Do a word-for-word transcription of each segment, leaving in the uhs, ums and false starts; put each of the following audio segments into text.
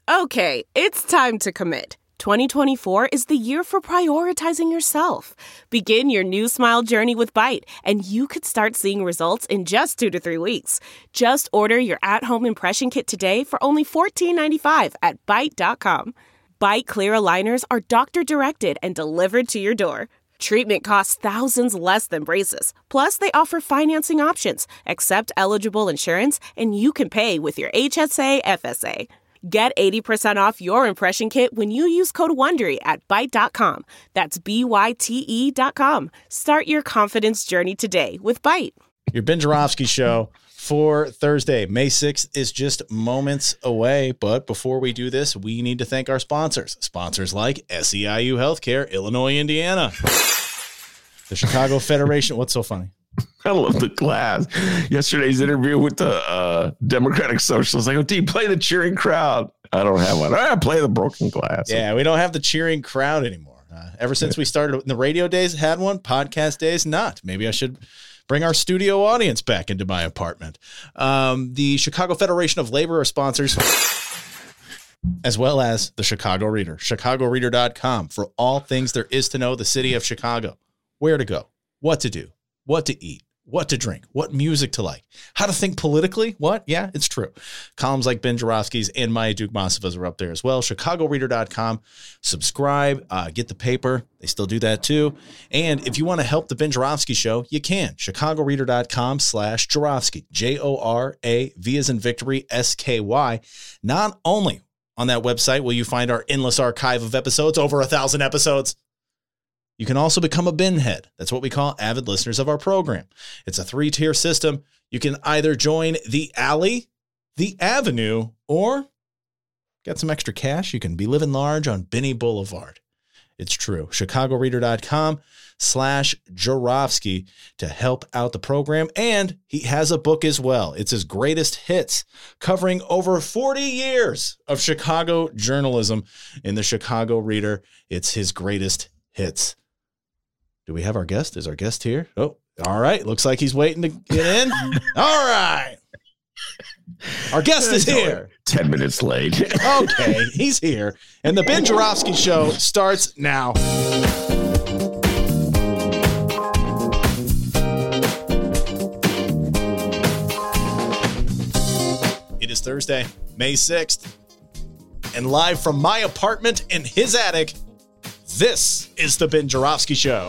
Okay, it's time to commit. twenty twenty-four is the year for prioritizing yourself. Begin your new smile journey with Byte, and you could start seeing results in just two to three weeks. Just order your at-home impression kit today for only fourteen ninety-five at byte dot com. Byte clear aligners are doctor-directed and delivered to your door. Treatment costs thousands less than braces. Plus, they offer financing options, accept eligible insurance, and you can pay with your H S A F S A. Get eighty percent off your impression kit when you use code WONDERY at byte dot com. That's B Y T E dot com. Start your confidence journey today with Byte. Your Ben Joravsky Show for Thursday, May sixth is just moments away. But before we do this, we need to thank our sponsors. Sponsors like S E I U Healthcare, Illinois, Indiana. The Chicago Federation. What's so funny? I love the class. Yesterday's interview with the uh, Democratic Socialists. I go, do you play the cheering crowd? I don't have one. I play the broken glass. Yeah, we don't have the cheering crowd anymore. Uh, ever since we started in the radio days, had one. Podcast days, not. Maybe I should bring our studio audience back into my apartment. Um, the Chicago Federation of Labor are sponsors, as well as the Chicago Reader, chicago reader dot com, for all things there is to know the city of Chicago. Where to go, what to do, what to eat, what to drink, what music to like, how to think politically. What? Yeah, it's true. Columns like Ben Joravsky's and Maya Dukmasova's are up there as well. chicago reader dot com. Subscribe, uh, get the paper. They still do that too. And if you want to help the Ben Joravsky Show, you can. chicago reader dot com slash Joravsky. J O R A V as in victory, S K Y. Not only on that website will you find our endless archive of episodes, over a thousand episodes, you can also become a bin head. That's what we call avid listeners of our program. It's a three-tier system. You can either join the alley, the avenue, or get some extra cash. You can be living large on Binney Boulevard. It's true. chicago reader dot com slash Joravsky to help out the program. And he has a book as well. It's his greatest hits, covering over forty years of Chicago journalism in the Chicago Reader. It's his greatest hits. Do we have our guest? Is our guest here? Oh, all right. Looks like he's waiting to get in. All right. Our guest is here. Ten minutes late. Okay, he's here. And the Ben Joravsky Show starts now. It is Thursday, May sixth. And live from my apartment in his attic, this is the Ben Joravsky Show.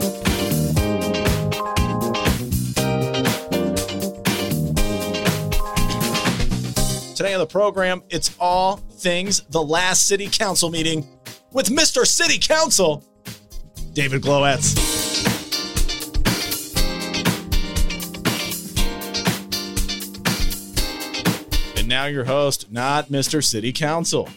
Today on the program, it's all things the last city council meeting with Mister City Council, David Glowacz. And now your host, not Mister City Council,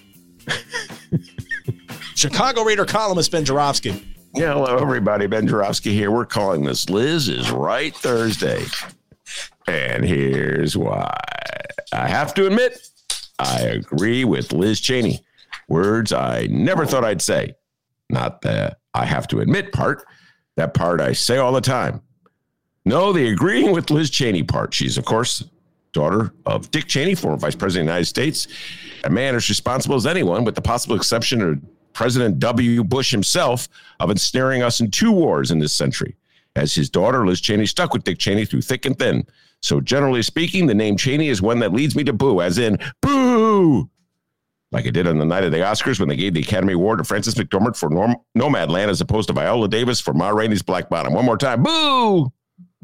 Chicago Reader columnist Ben Joravsky. Yeah, hello, everybody. Ben Joravsky here. We're calling this Liz is Right Thursday. And here's why. I have to admit, I agree with Liz Cheney. Words I never thought I'd say. Not the I have to admit part. That part I say all the time. No, the agreeing with Liz Cheney part. She's, of course, daughter of Dick Cheney, former Vice President of the United States. A man as responsible as anyone, with the possible exception of President W. Bush himself, of ensnaring us in two wars in this century. As his daughter, Liz Cheney, stuck with Dick Cheney through thick and thin. So generally speaking, the name Cheney is one that leads me to boo, as in boo, like it did on the night of the Oscars when they gave the Academy Award to Frances McDormand for Norm- Nomadland as opposed to Viola Davis for Ma Rainey's Black Bottom. One more time, boo!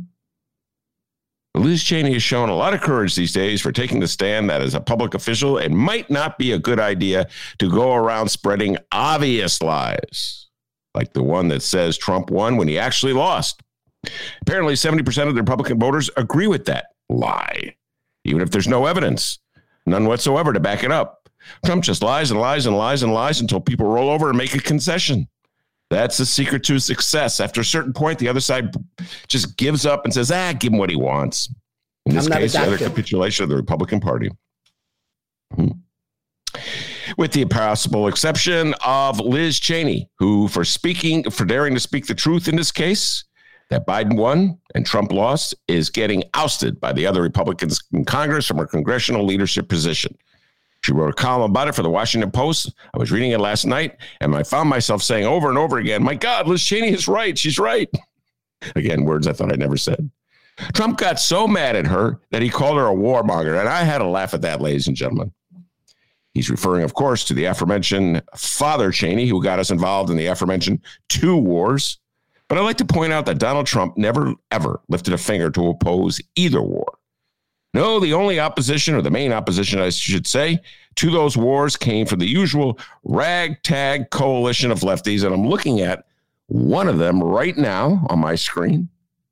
Liz Cheney has shown a lot of courage these days for taking the stand that as a public official, it might not be a good idea to go around spreading obvious lies, like the one that says Trump won when he actually lost. Apparently, seventy percent of the Republican voters agree with that lie, even if there's no evidence, none whatsoever to back it up. Trump just lies and lies and lies and lies until people roll over and make a concession. That's the secret to success. After a certain point, the other side just gives up and says, ah, give him what he wants. In this case, the other capitulation of the Republican Party. Hmm. With the possible exception of Liz Cheney, who, for speaking, for daring to speak the truth in this case, that Biden won and Trump lost, is getting ousted by the other Republicans in Congress from her congressional leadership position. She wrote a column about it for the Washington Post. I was reading it last night, and I found myself saying over and over again, my God, Liz Cheney is right. She's right. Again, words I thought I'd never said. Trump got so mad at her that he called her a warmonger, and I had to laugh at that, ladies and gentlemen. He's referring, of course, to the aforementioned Father Cheney, who got us involved in the aforementioned two wars. But I'd like to point out that Donald Trump never, ever lifted a finger to oppose either war. No, the only opposition, or the main opposition, I should say, to those wars came from the usual ragtag coalition of lefties. And I'm looking at one of them right now on my screen.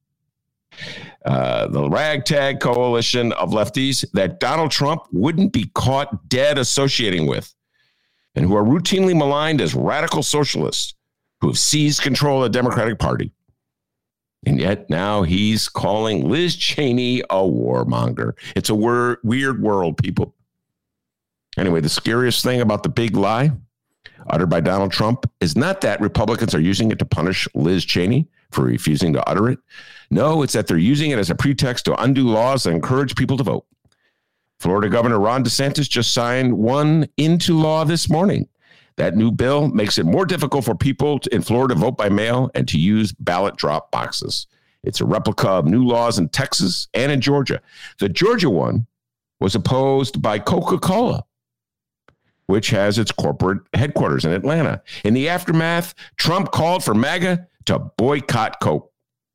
Uh, the ragtag coalition of lefties that Donald Trump wouldn't be caught dead associating with, and who are routinely maligned as radical socialists who have seized control of the Democratic Party. And yet now he's calling Liz Cheney a warmonger. It's a wor- weird world, people. Anyway, the scariest thing about the big lie uttered by Donald Trump is not that Republicans are using it to punish Liz Cheney for refusing to utter it. No, it's that they're using it as a pretext to undo laws that encourage people to vote. Florida Governor Ron DeSantis just signed one into law this morning. That new bill makes it more difficult for people in Florida to vote by mail and to use ballot drop boxes. It's a replica of new laws in Texas and in Georgia. The Georgia one was opposed by Coca-Cola, which has its corporate headquarters in Atlanta. In the aftermath, Trump called for MAGA to boycott Coke.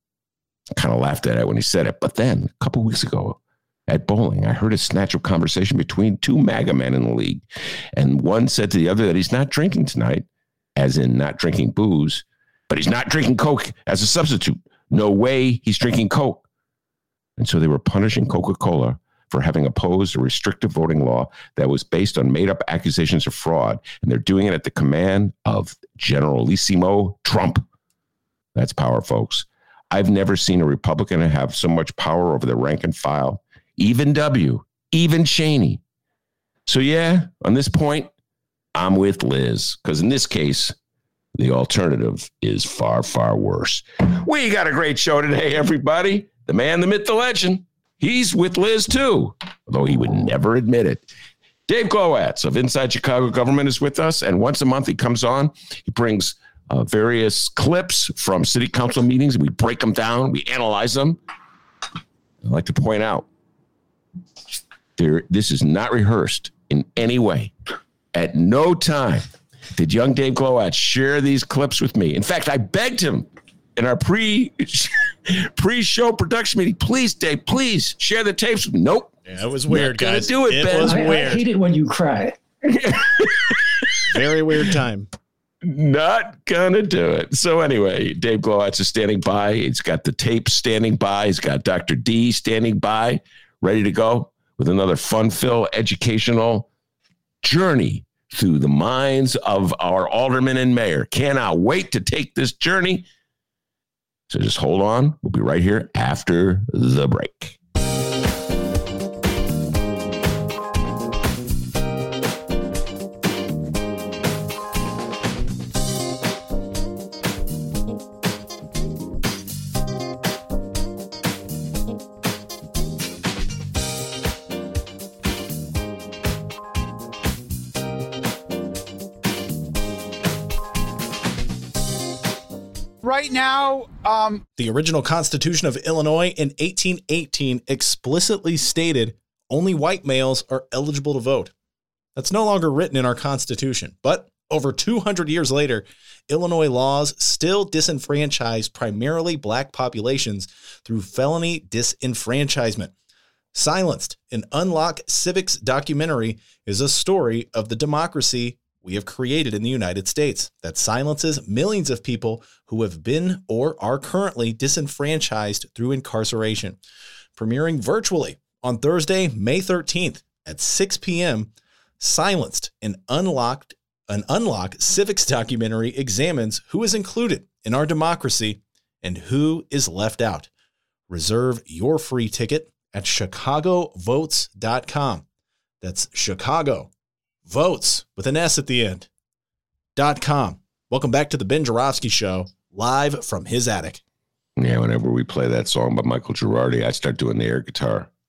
I kind of laughed at it when he said it. But then a couple weeks ago at bowling, I heard a snatch of conversation between two MAGA men in the league. And one said to the other that he's not drinking tonight, as in not drinking booze, but he's not drinking Coke as a substitute. No way he's drinking Coke. And so they were punishing Coca-Cola for having opposed a restrictive voting law that was based on made-up accusations of fraud. And they're doing it at the command of Generalissimo Trump. That's power, folks. I've never seen a Republican have so much power over the rank and file, even W, even Cheney. So yeah, on this point, I'm with Liz, because in this case, the alternative is far, far worse. We got a great show today, everybody. The man, the myth, the legend. He's with Liz, too, although he would never admit it. Dave Glowacz of Inside Chicago Government is with us, and once a month he comes on. He brings uh, various clips from city council meetings, and we break them down, we analyze them. I'd like to point out, there, this is not rehearsed in any way. At no time did young Dave Glowacz share these clips with me. In fact, I begged him in our pre, pre-show production meeting, please, Dave, please share the tapes with me. Nope. Yeah, it was weird, guys. Do it, it Ben. was I, weird. I hate it when you cry. Very weird time. Not gonna do it. So anyway, Dave Glowacz is standing by. He's got the tape standing by. He's got Doctor D standing by, ready to go with another fun-filled educational journey through the minds of our alderman and mayor. Cannot wait to take this journey. So just hold on. We'll be right here after the break. Right now, um, the original Constitution of Illinois in eighteen eighteen explicitly stated only white males are eligible to vote. That's no longer written in our Constitution, but over two hundred years later, Illinois laws still disenfranchise primarily black populations through felony disenfranchisement. Silenced, an Unlock Civics documentary, is a story of the democracy we have created in the United States that silences millions of people who have been or are currently disenfranchised through incarceration. Premiering virtually on Thursday, May thirteenth at six p.m., Silenced, an unlocked, an Unlock Civics documentary examines who is included in our democracy and who is left out. Reserve your free ticket at chicago votes dot com. That's Chicago Votes with an S at the end. Dot com. Welcome back to the Ben Joravsky Show, live from his attic. Yeah, whenever we play that song by Michael Girardi, I start doing the air guitar.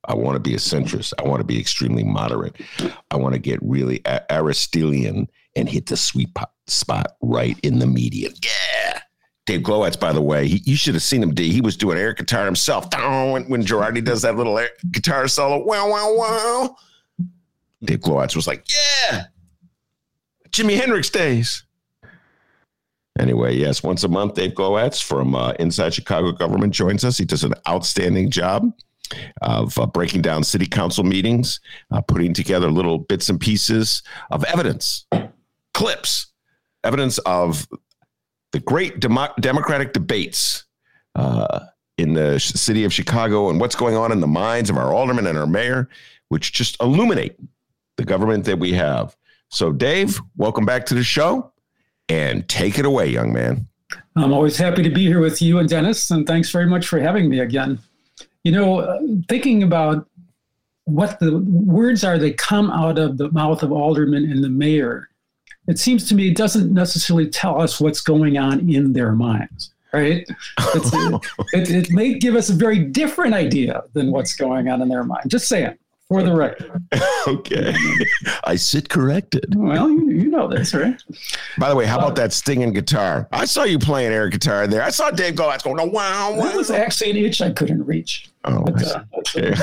I want to be a centrist. I want to be extremely moderate. I want to get really Aristotelian and hit the sweet spot right in the median. Yeah. Dave Glowacz, by the way, he, you should have seen him. He was doing air guitar himself. When, when Girardi does that little air guitar solo, wow, wow, wow. Dave Glowacz was like, yeah, Jimi Hendrix days. Anyway, yes, once a month, Dave Glowacz from uh, Inside Chicago Government joins us. He does an outstanding job of uh, breaking down city council meetings, uh, putting together little bits and pieces of evidence, clips, evidence of the great demo- democratic debates uh, in the sh- city of Chicago and what's going on in the minds of our aldermen and our mayor, which just illuminate the government that we have. So, Dave, welcome back to the show, and take it away, young man. I'm always happy to be here with you and Dennis, and thanks very much for having me again. You know, uh, thinking about what the words are that come out of the mouth of aldermen and the mayor, it seems to me it doesn't necessarily tell us what's going on in their minds, right? It's, it, it may give us a very different idea than what's going on in their mind. Just saying, for the record. Okay. I sit corrected. Well, you, you know this, right? By the way, how about that stinging guitar? I saw you playing air guitar there. I saw Dave Glowacz going, oh, wow, wow. That was actually an itch I couldn't reach. Oh, but, uh, okay.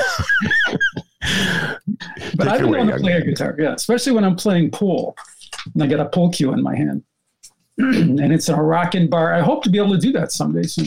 But I've been able to play a guitar, yeah, especially when I'm playing pool. And I got a pool cue in my hand. And it's in a rockin' bar. I hope to be able to do that someday soon.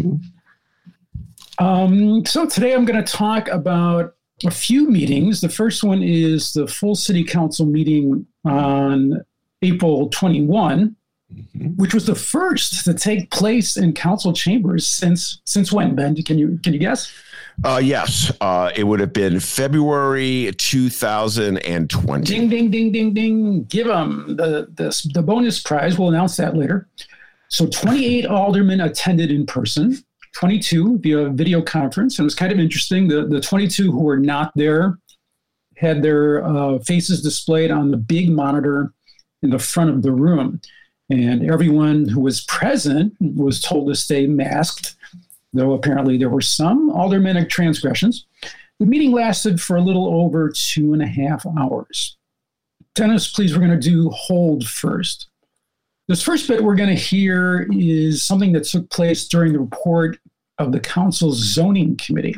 Mm-hmm. Um, so today I'm going to talk about a few meetings. The first one is the full city council meeting on April twenty-first, mm-hmm. which was the first to take place in council chambers since since when, Ben? Can you can you guess? Uh, yes, uh, it would have been February two thousand twenty. Ding, ding, ding, ding, ding. Give them the, the, the bonus prize. We'll announce that later. So twenty-eight aldermen attended in person, twenty-two via video conference. And it was kind of interesting. The, the twenty-two who were not there had their uh, faces displayed on the big monitor in the front of the room. And everyone who was present was told to stay masked, though apparently there were some aldermanic transgressions. The meeting lasted for a little over two and a half hours. Dennis, please, we're going to do hold first. This first bit we're going to hear is something that took place during the report of the council's zoning committee.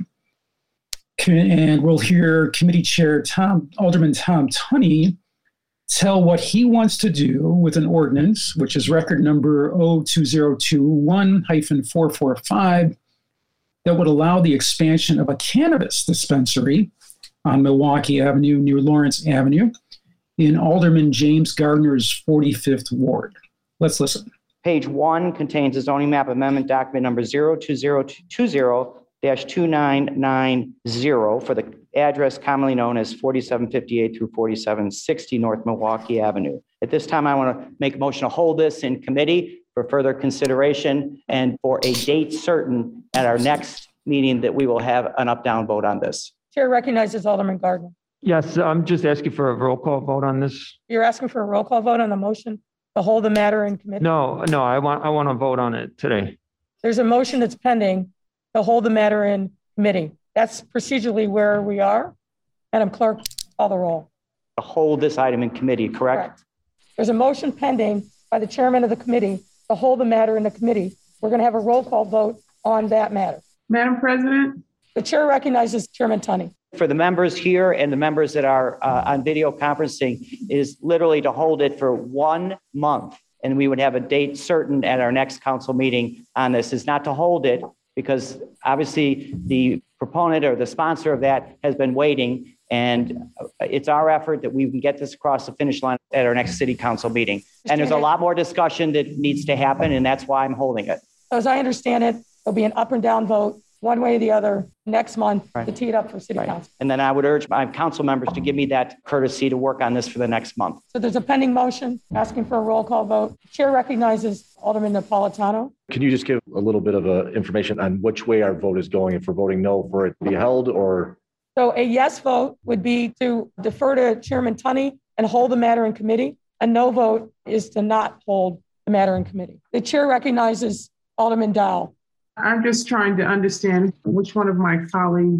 And we'll hear committee chair Tom, Alderman Tom Tunney tell what he wants to do with an ordinance, which is record number zero two zero two one dash four four five, that would allow the expansion of a cannabis dispensary on Milwaukee Avenue near Lawrence Avenue in Alderman James Gardner's forty-fifth ward. Let's listen. Page one contains a zoning map amendment document number zero two zero two zero dash two nine nine zero for the address commonly known as forty-seven fifty-eight through forty-seven sixty North Milwaukee Avenue. At this time, I want to make a motion to hold this in committee for further consideration and for a date certain at our next meeting that we will have an up-down vote on this. Chair recognizes Alderman Gardner. Yes, I'm just asking for a roll call vote on this. You're asking for a roll call vote on the motion to hold the matter in committee? No, no, I want I want to vote on it today. There's a motion that's pending to hold the matter in committee. That's procedurally where we are. Madam Clerk, call the roll. To hold this item in committee, correct? Correct. There's a motion pending by the chairman of the committee to hold the matter in the committee. We're going to have a roll call vote on that matter. Madam President? The chair recognizes Chairman Tunney. For the members here and the members that are uh, on video conferencing, is literally to hold it for one month. And we would have a date certain at our next council meeting on this. Is not to hold it because obviously the proponent or the sponsor of that has been waiting. And it's our effort that we can get this across the finish line at our next city council meeting. And there's a lot more discussion that needs to happen. And that's why I'm holding it. As I understand it, there'll be an up and down vote one way or the other next month right. to tee it up for city right. council. And then I would urge my council members to give me that courtesy to work on this for the next month. So there's a pending motion asking for a roll call vote. Chair recognizes Alderman Napolitano. Can you just give a little bit of uh, information on which way our vote is going, if we're voting no for it to be held or? So a yes vote would be to defer to Chairman Tunney and hold the matter in committee. A no vote is to not hold the matter in committee. The chair recognizes Alderman Dow. I'm just trying to understand which one of my colleagues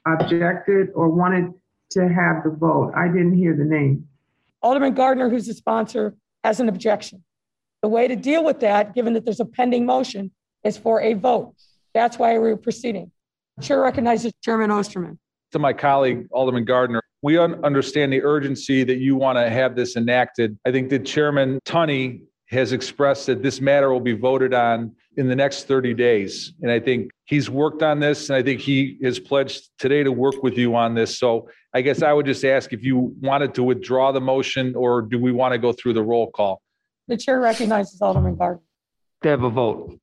objected or wanted to have the vote? I didn't hear the name. Alderman Gardner, who's the sponsor, has an objection. The way to deal with that, given that there's a pending motion, is for a vote. That's why we're proceeding. Chair recognizes Chairman Osterman. To my colleague, Alderman Gardner, we un- understand the urgency that you want to have this enacted. I think that Chairman Tunney has expressed that this matter will be voted on in the next thirty days. And I think he's worked on this, and I think he has pledged today to work with you on this. So I guess I would just ask if you wanted to withdraw the motion, or do we want to go through the roll call? The chair recognizes Alderman Gardner. They have a vote.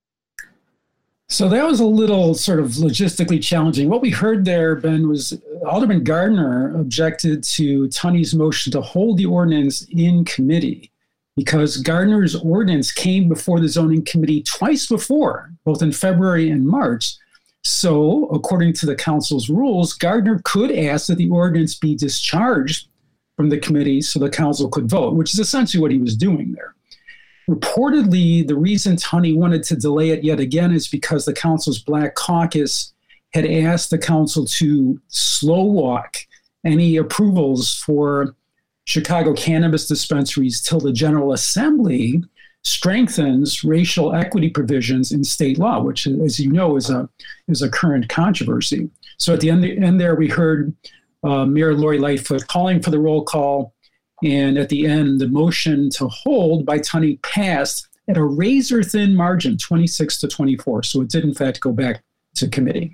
So that was a little sort of logistically challenging. What we heard there, Ben, was Alderman Gardner objected to Tunney's motion to hold the ordinance in committee because Gardner's ordinance came before the zoning committee twice before, both in February and March. So according to the council's rules, Gardner could ask that the ordinance be discharged from the committee so the council could vote, which is essentially what he was doing there. Reportedly, the reason Tunney wanted to delay it yet again is because the council's Black Caucus had asked the council to slow walk any approvals for Chicago cannabis dispensaries till the General Assembly strengthens racial equity provisions in state law, which, as you know, is a is a current controversy. So at the end, end there, we heard uh, Mayor Lori Lightfoot calling for the roll call. And at the end, the motion to hold by Tunney passed at a razor-thin margin, twenty-six to twenty-four. So it did, in fact, go back to committee.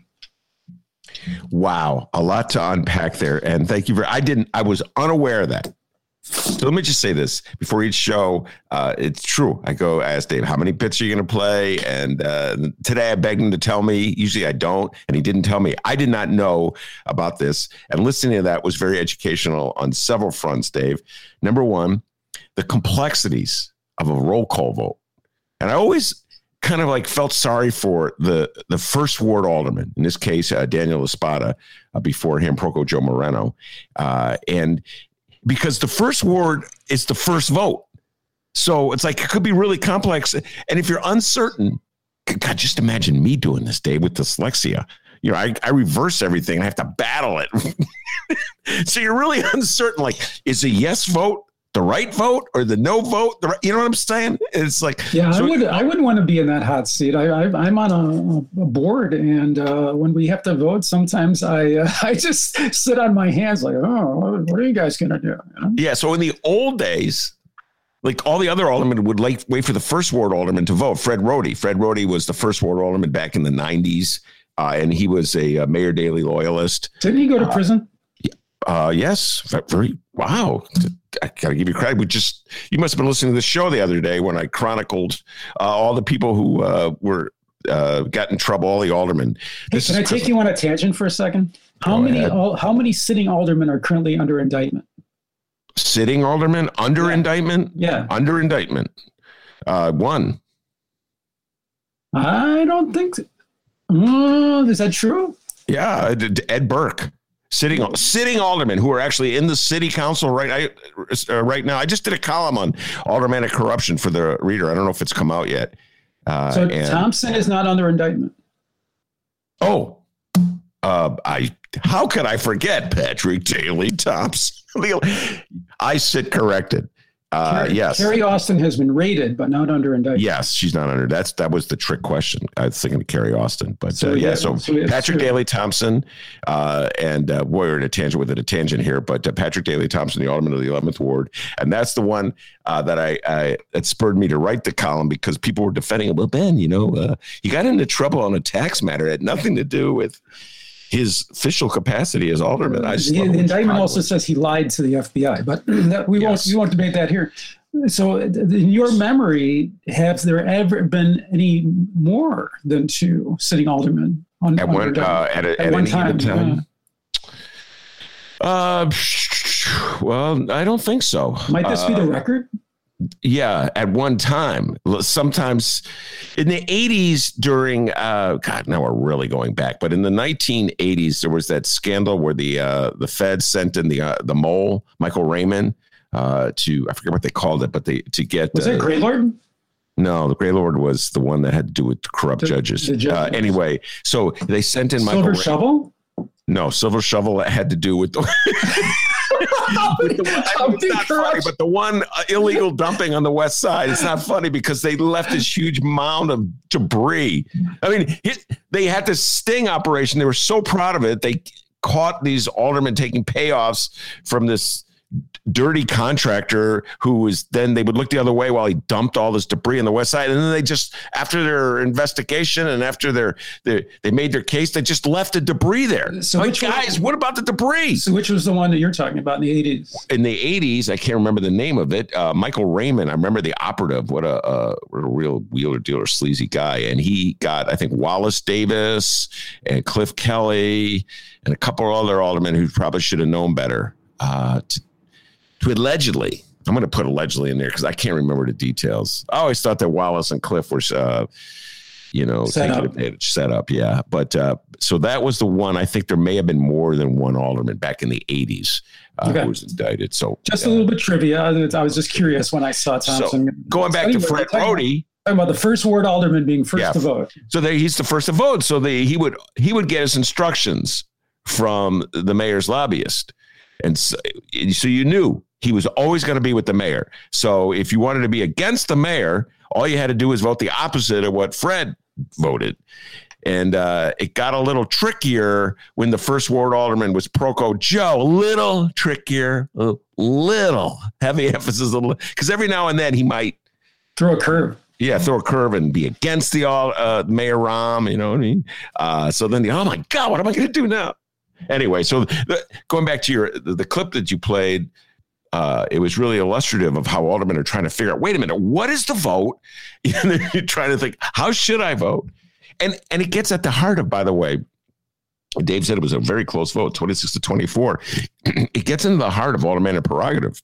Wow, a lot to unpack there. And thank you for, I didn't, I was unaware of that. So let me just say this before each show. Uh, it's true. I go ask Dave, how many pits are you going to play? And uh, today I begged him to tell me. Usually I don't. And he didn't tell me. I did not know about this. And listening to that was very educational on several fronts, Dave. Number one, the complexities of a roll call vote. And I always kind of like felt sorry for the, the first ward alderman, in this case, uh, Daniel Espada, uh, before him, Proco Joe Moreno. Uh, and because the first ward is the first vote. So it's like, it could be really complex. And if you're uncertain, God, just imagine me doing this, Dave, with dyslexia. You know, I, I reverse everything. I have to battle it. So you're really uncertain. Like, is a yes vote the right vote or the no vote? The right, you know what I'm saying? It's like, yeah, so I would, I wouldn't want to be in that hot seat. I, I I'm on a, a board, and uh, when we have to vote, sometimes I, uh, I just sit on my hands like, oh, what are you guys going to do? You know? Yeah. So in the old days, like all the other aldermen would like wait for the first ward alderman to vote. Fred Rohde. Fred Rohde was the first ward alderman back in the nineties. Uh, and he was a, a Mayor Daley loyalist. Didn't he go to uh, prison? Uh, yes. Very, wow. I got to give you credit. We just, you must have been listening to the show the other day when I chronicled uh, all the people who uh, were uh, got in trouble, all the aldermen. Hey, can I take you on a tangent for a second? How many all, how many sitting aldermen are currently under indictment? Sitting aldermen under yeah. indictment? Yeah. Under indictment. Uh, one. I don't think so. Uh, is that true? Yeah. Ed Burke. Sitting sitting aldermen who are actually in the city council right, uh, right now. I just did a column on aldermanic corruption for the Reader. I don't know if it's come out yet. Uh, so and, Thompson is not under indictment. Oh, uh, I how could I forget Patrick Daley Thompson? I sit corrected. Uh, Carrie, yes. Carrie Austin has been raided, but not under indictment. Yes, she's not under. That's that was the trick question. I was thinking of Carrie Austin, but so, uh, yeah. yeah, So, so Patrick Daley Thompson, uh, and uh, we're in a tangent with it, a tangent here, but uh, Patrick Daley Thompson, the alderman of the eleventh ward, and that's the one uh, that I, I that spurred me to write the column because people were defending him. Well, Ben, you know, uh, he got into trouble on a tax matter. It had nothing to do with his official capacity as alderman. I just the, the indictment also says he lied to the F B I, but that, we yes. won't we won't debate that here. So, in your memory, have there ever been any more than two sitting aldermen on at one uh, at, a, at, at one time? time? Yeah. Uh, well, I don't think so. Might this uh, be the record? Yeah, at one time. Sometimes in the eighties during, uh, God, now we're really going back, but in the nineteen eighties, there was that scandal where the uh, the Fed sent in the uh, the mole, Michael Raymond, uh, to, I forget what they called it, but they to get. Was uh, it Greylord? No, the Greylord was the one that had to do with corrupt the, judges. The judges. Uh, anyway, so they sent in Silver Michael Shovel? No, Silver Shovel had to do with the, with the one, it's not funny, but the one uh, illegal dumping on the west side. It's not funny because they left this huge mound of debris. I mean, it, they had this sting operation. They were so proud of it. They caught these aldermen taking payoffs from this dirty contractor who was then they would look the other way while he dumped all this debris on the west side. And then they just, after their investigation and after their, their they made their case, they just left the debris there. So like, guys, one, what about the debris? So which was the one that you're talking about in the eighties? In the eighties, I can't remember the name of it. Uh, Michael Raymond, I remember the operative, what a, uh, what a real wheeler dealer, sleazy guy. And he got, I think, Wallace Davis and Cliff Kelly and a couple of other aldermen who probably should have known better uh, to, to allegedly, I'm going to put allegedly in there because I can't remember the details. I always thought that Wallace and Cliff were, uh, you know, set taking up. advantage, set up. Yeah. But uh, so that was the one. I think there may have been more than one alderman back in the eighties uh, okay. who was indicted. So just uh, a little bit trivia. I was just curious when I saw Thompson. So going back to Fred Brody. Talking about the first ward alderman being first yeah, to vote. So they, he's the first to vote. So they, he would he would get his instructions from the mayor's lobbyist. And so, so you knew he was always going to be with the mayor. So if you wanted to be against the mayor, all you had to do was vote the opposite of what Fred voted. And uh, it got a little trickier when the first ward alderman was Proco Joe. A little trickier, a little heavy emphasis, because every now and then he might throw a curve. Yeah, throw a curve and be against the all uh, Mayor Rahm. You know what I mean? Uh, so then, the, oh my God, what am I going to do now? Anyway, so the, going back to your the, the clip that you played, uh, it was really illustrative of how aldermen are trying to figure out, wait a minute, what is the vote? And you're trying to think, how should I vote? And and it gets at the heart of, by the way, Dave said it was a very close vote, twenty-six to twenty-four. It gets into the heart of alderman prerogative.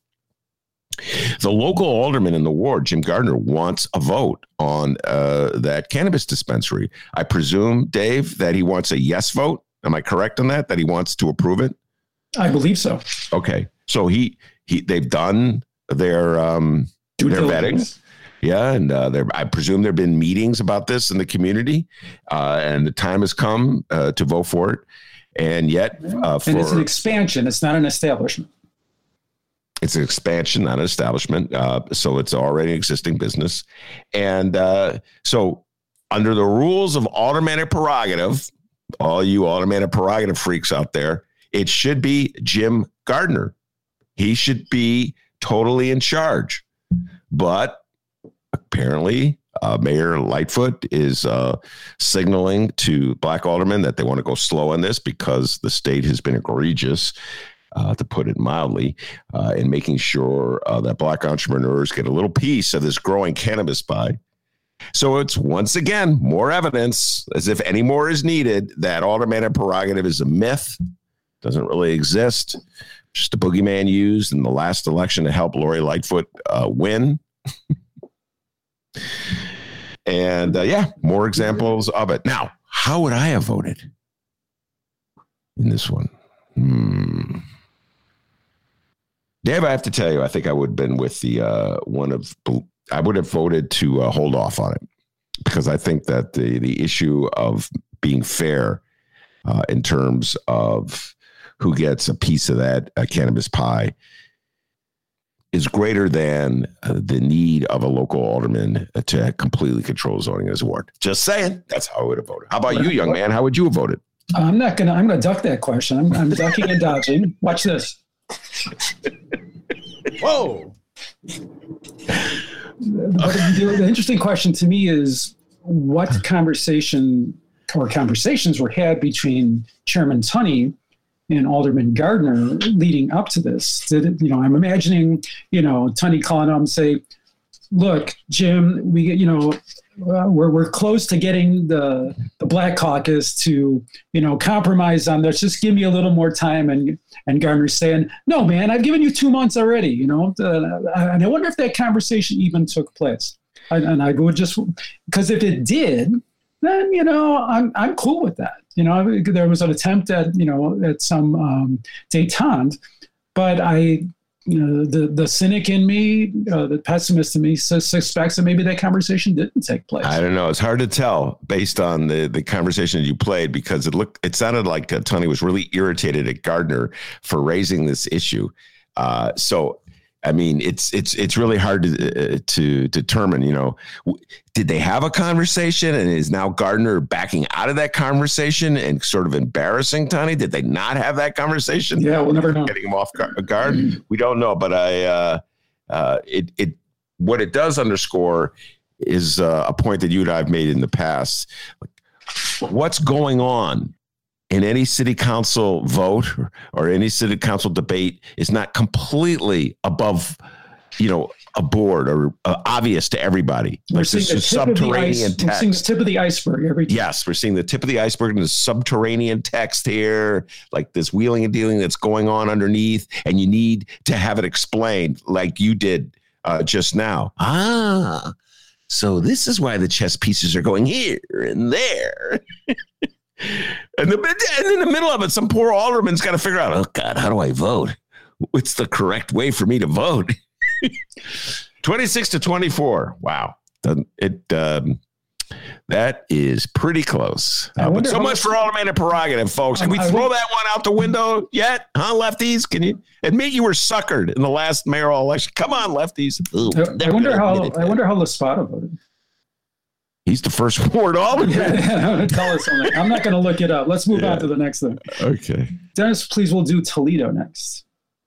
The local alderman in the ward, Jim Gardner, wants a vote on uh, that cannabis dispensary. I presume, Dave, that he wants a yes vote. Am I correct on that? That he wants to approve it? I believe so. Okay. So he he they've done their um Due their diligence. vetting. Yeah, and uh, there I presume there have been meetings about this in the community, uh, and the time has come uh, to vote for it. And yet, uh, for, and it's an expansion. It's not an establishment. It's an expansion, not an establishment. Uh, so it's already an existing business, and uh, so under the rules of aldermanic prerogative. All you aldermanic prerogative freaks out there, it should be Jim Gardner. He should be totally in charge. But apparently, uh, Mayor Lightfoot is uh, signaling to black aldermen that they want to go slow on this because the state has been egregious, uh, to put it mildly, uh, in making sure uh, that black entrepreneurs get a little piece of this growing cannabis pie. So it's once again more evidence, as if any more is needed, that aldermanic prerogative is a myth, doesn't really exist, just a boogeyman used in the last election to help Lori Lightfoot uh, win. And uh, yeah, more examples of it. Now, how would I have voted in this one? Hmm. Dave, I have to tell you, I think I would have been with the uh, one of. I would have voted to uh, hold off on it because I think that the the issue of being fair uh, in terms of who gets a piece of that uh, cannabis pie is greater than uh, the need of a local alderman to completely control zoning in his ward. Just saying, that's how I would have voted. How about you, young man? How would you have voted? I'm not gonna. I'm gonna duck that question. I'm, I'm ducking and dodging. Watch this. Whoa. But the, the interesting question to me is what conversation or conversations were had between Chairman Tunney and Alderman Gardner leading up to this. Did it, you know, I'm imagining, you know, Tunney calling him and say, look, Jim, we get, you know, uh, we're we're close to getting the the Black Caucus to, you know, compromise on this. Just give me a little more time. And and Gardner's saying, no, man, I've given you two months already. You know, uh, and I wonder if that conversation even took place. I, and I would just because if it did, then you know, I'm I'm cool with that. You know, there was an attempt at you know at some um, détente, but I you know, the the cynic in me, uh, the pessimist in me, suspects that maybe that conversation didn't take place. I don't know. It's hard to tell based on the the conversation you played, because it looked, it sounded like uh, Tony was really irritated at Gardner for raising this issue. Uh, so, I mean, it's it's it's really hard to uh, to determine. You know, did they have a conversation, and is now Gardner backing out of that conversation and sort of embarrassing Tony? Did they not have that conversation? Yeah, we'll never know. Getting him off guard. Mm-hmm. We don't know, but I uh, uh, it it what it does underscore is uh, a point that you and I have made in the past. What's going on in any city council vote or, or any city council debate is not completely above, you know, a board or uh, obvious to everybody. We're like seeing this the tip of the ice. subterranean We're seeing the text. tip of the iceberg every time. Yes, we're seeing the tip of the iceberg and the subterranean text here, like this wheeling and dealing that's going on underneath, and you need to have it explained like you did uh, just now. Ah, so this is why the chess pieces are going here and there. And, the, and in the middle of it, some poor alderman's got to figure out, oh, God, how do I vote? What's the correct way for me to vote? twenty-six to twenty-four. Wow. It um, That is pretty close. Uh, but so much for Alderman prerogative, folks. Can we I, I throw would, that one out the window yet? Huh, lefties? Can you admit you were suckered in the last mayoral election? Come on, lefties. Ooh, I, I wonder how I wonder how Laspada voted. He's the first ward alderman. Yeah, tell us something. I'm not going to look it up. Let's move yeah. on to the next thing. Okay. Dennis, please, we'll do Toledo next.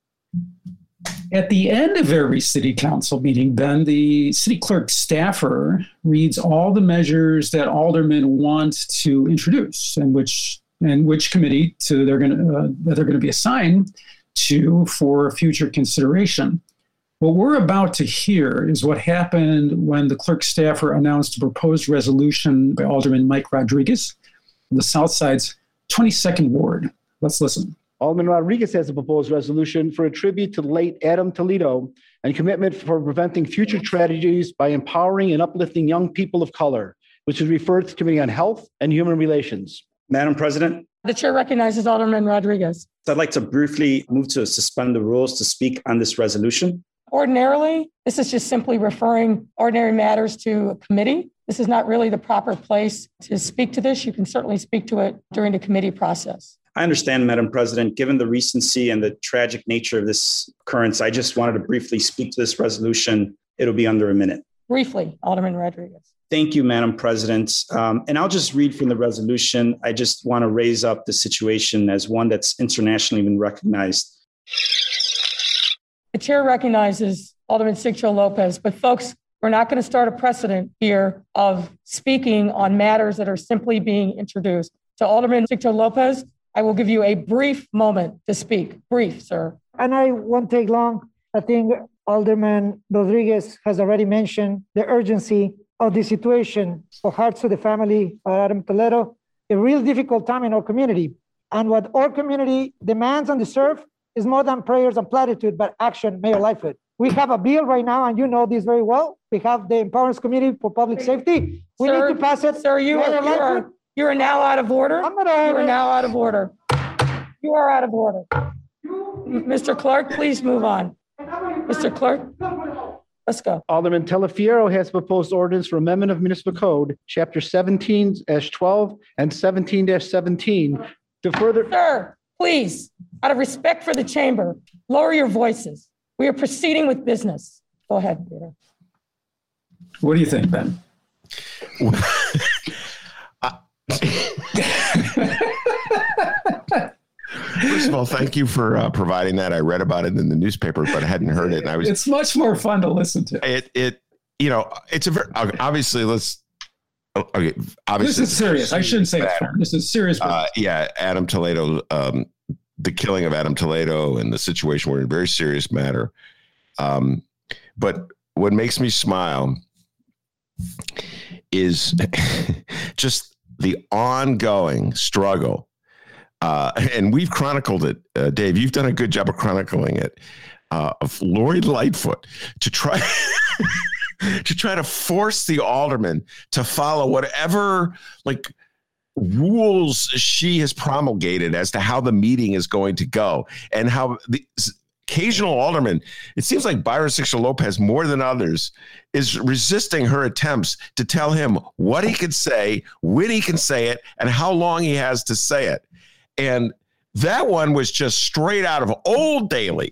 At the end of every city council meeting, Ben, the city clerk staffer reads all the measures that aldermen want to introduce and which and which committee to they're going to uh, that they're going to be assigned to for future consideration. What we're about to hear is what happened when the clerk staffer announced a proposed resolution by Alderman Mike Rodriguez of the South Side's twenty-second ward. Let's listen. Alderman Rodriguez has a proposed resolution for a tribute to the late Adam Toledo and commitment for preventing future tragedies by empowering and uplifting young people of color, which is referred to the Committee on Health and Human Relations. Madam President. The chair recognizes Alderman Rodriguez. I'd like to briefly move to suspend the rules to speak on this resolution. Ordinarily, this is just simply referring ordinary matters to a committee. This is not really the proper place to speak to this. You can certainly speak to it during the committee process. I understand, Madam President. Given the recency and the tragic nature of this occurrence, I just wanted to briefly speak to this resolution. It'll be under a minute. Briefly, Alderman Rodriguez. Thank you, Madam President. Um, and I'll just read from the resolution. I just want to raise up the situation as one that's internationally been recognized. The chair recognizes Alderman Sigcho Lopez, but folks, we're not going to start a precedent here of speaking on matters that are simply being introduced. So Alderman Sigcho Lopez, I will give you a brief moment to speak. Brief, sir. And I won't take long. I think Alderman Rodriguez has already mentioned the urgency of the situation of hearts to the family of Adam Toledo, a real difficult time in our community. And what our community demands and deserves is more than prayers and platitude, but action, Mayor Lightfoot. We have a bill right now, and you know this very well. We have the Empowerment Committee for Public Safety. We sir, need to pass it. Sir, you are, you, are, you are now out of order. I'm gonna you are now out of order. You are out of order. Mister Clark, please move on. Mister Clark, let's go. Alderman Telefiero has proposed ordinance for amendment of municipal code, chapter seventeen dash twelve and seventeen dash seventeen to further. Sir, please, out of respect for the chamber, lower your voices. We are proceeding with business. Go ahead, Peter. What do you think, Ben? First of all, thank you for uh, providing that. I read about it in the newspaper, but I hadn't heard it. And I was. It's much more fun to listen to. It, it, you know, it's a very obviously. Let's. Okay, obviously, this is serious. I shouldn't say it's fun. This is serious. Uh, yeah, Adam Toledo. Um, the killing of Adam Toledo and the situation were a very serious matter. Um, but what makes me smile is just the ongoing struggle. Uh, and we've chronicled it, uh, Dave, you've done a good job of chronicling it, uh, of Lori Lightfoot to try to try to force the alderman to follow whatever, like, rules she has promulgated as to how the meeting is going to go, and how the occasional alderman, it seems like Byron Sigcho Lopez, more than others, is resisting her attempts to tell him what he can say, when he can say it, and how long he has to say it. And that one was just straight out of Old Daley.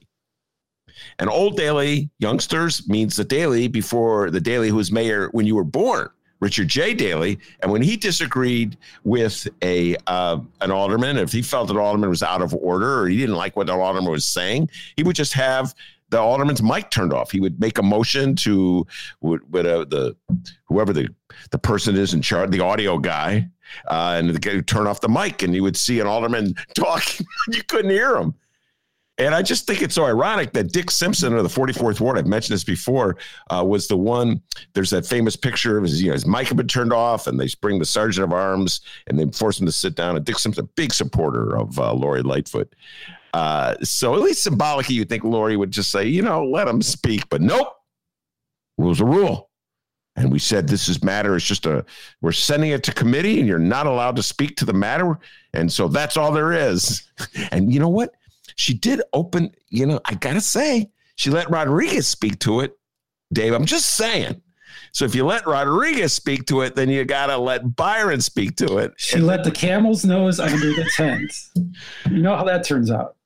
And Old Daley, youngsters, means the Daley before the Daley who was mayor when you were born, Richard J. Daley. And when he disagreed with a uh, an alderman, if he felt that alderman was out of order or he didn't like what the alderman was saying, he would just have the alderman's mic turned off. He would make a motion to would, would, uh, the whoever the, the person is in charge, the audio guy, uh, and the guy would turn off the mic, and you would see an alderman talking. You couldn't hear him. And I just think it's so ironic that Dick Simpson of the forty-fourth Ward, I've mentioned this before, uh, was the one, there's that famous picture of his, you know, his mic had been turned off, and they bring the sergeant of arms and they force him to sit down. And Dick Simpson, a big supporter of uh, Lori Lightfoot. Uh, so at least symbolically, you'd think Lori would just say, you know, let him speak. But nope, rules are rule. And we said this is matter. It's just a, we're sending it to committee and you're not allowed to speak to the matter. And so that's all there is. And you know what? She did open, you know, I got to say, she let Rodriguez speak to it, Dave. I'm just saying. So if you let Rodriguez speak to it, then you got to let Byron speak to it. She and let the camel's nose under the tent. You know how that turns out.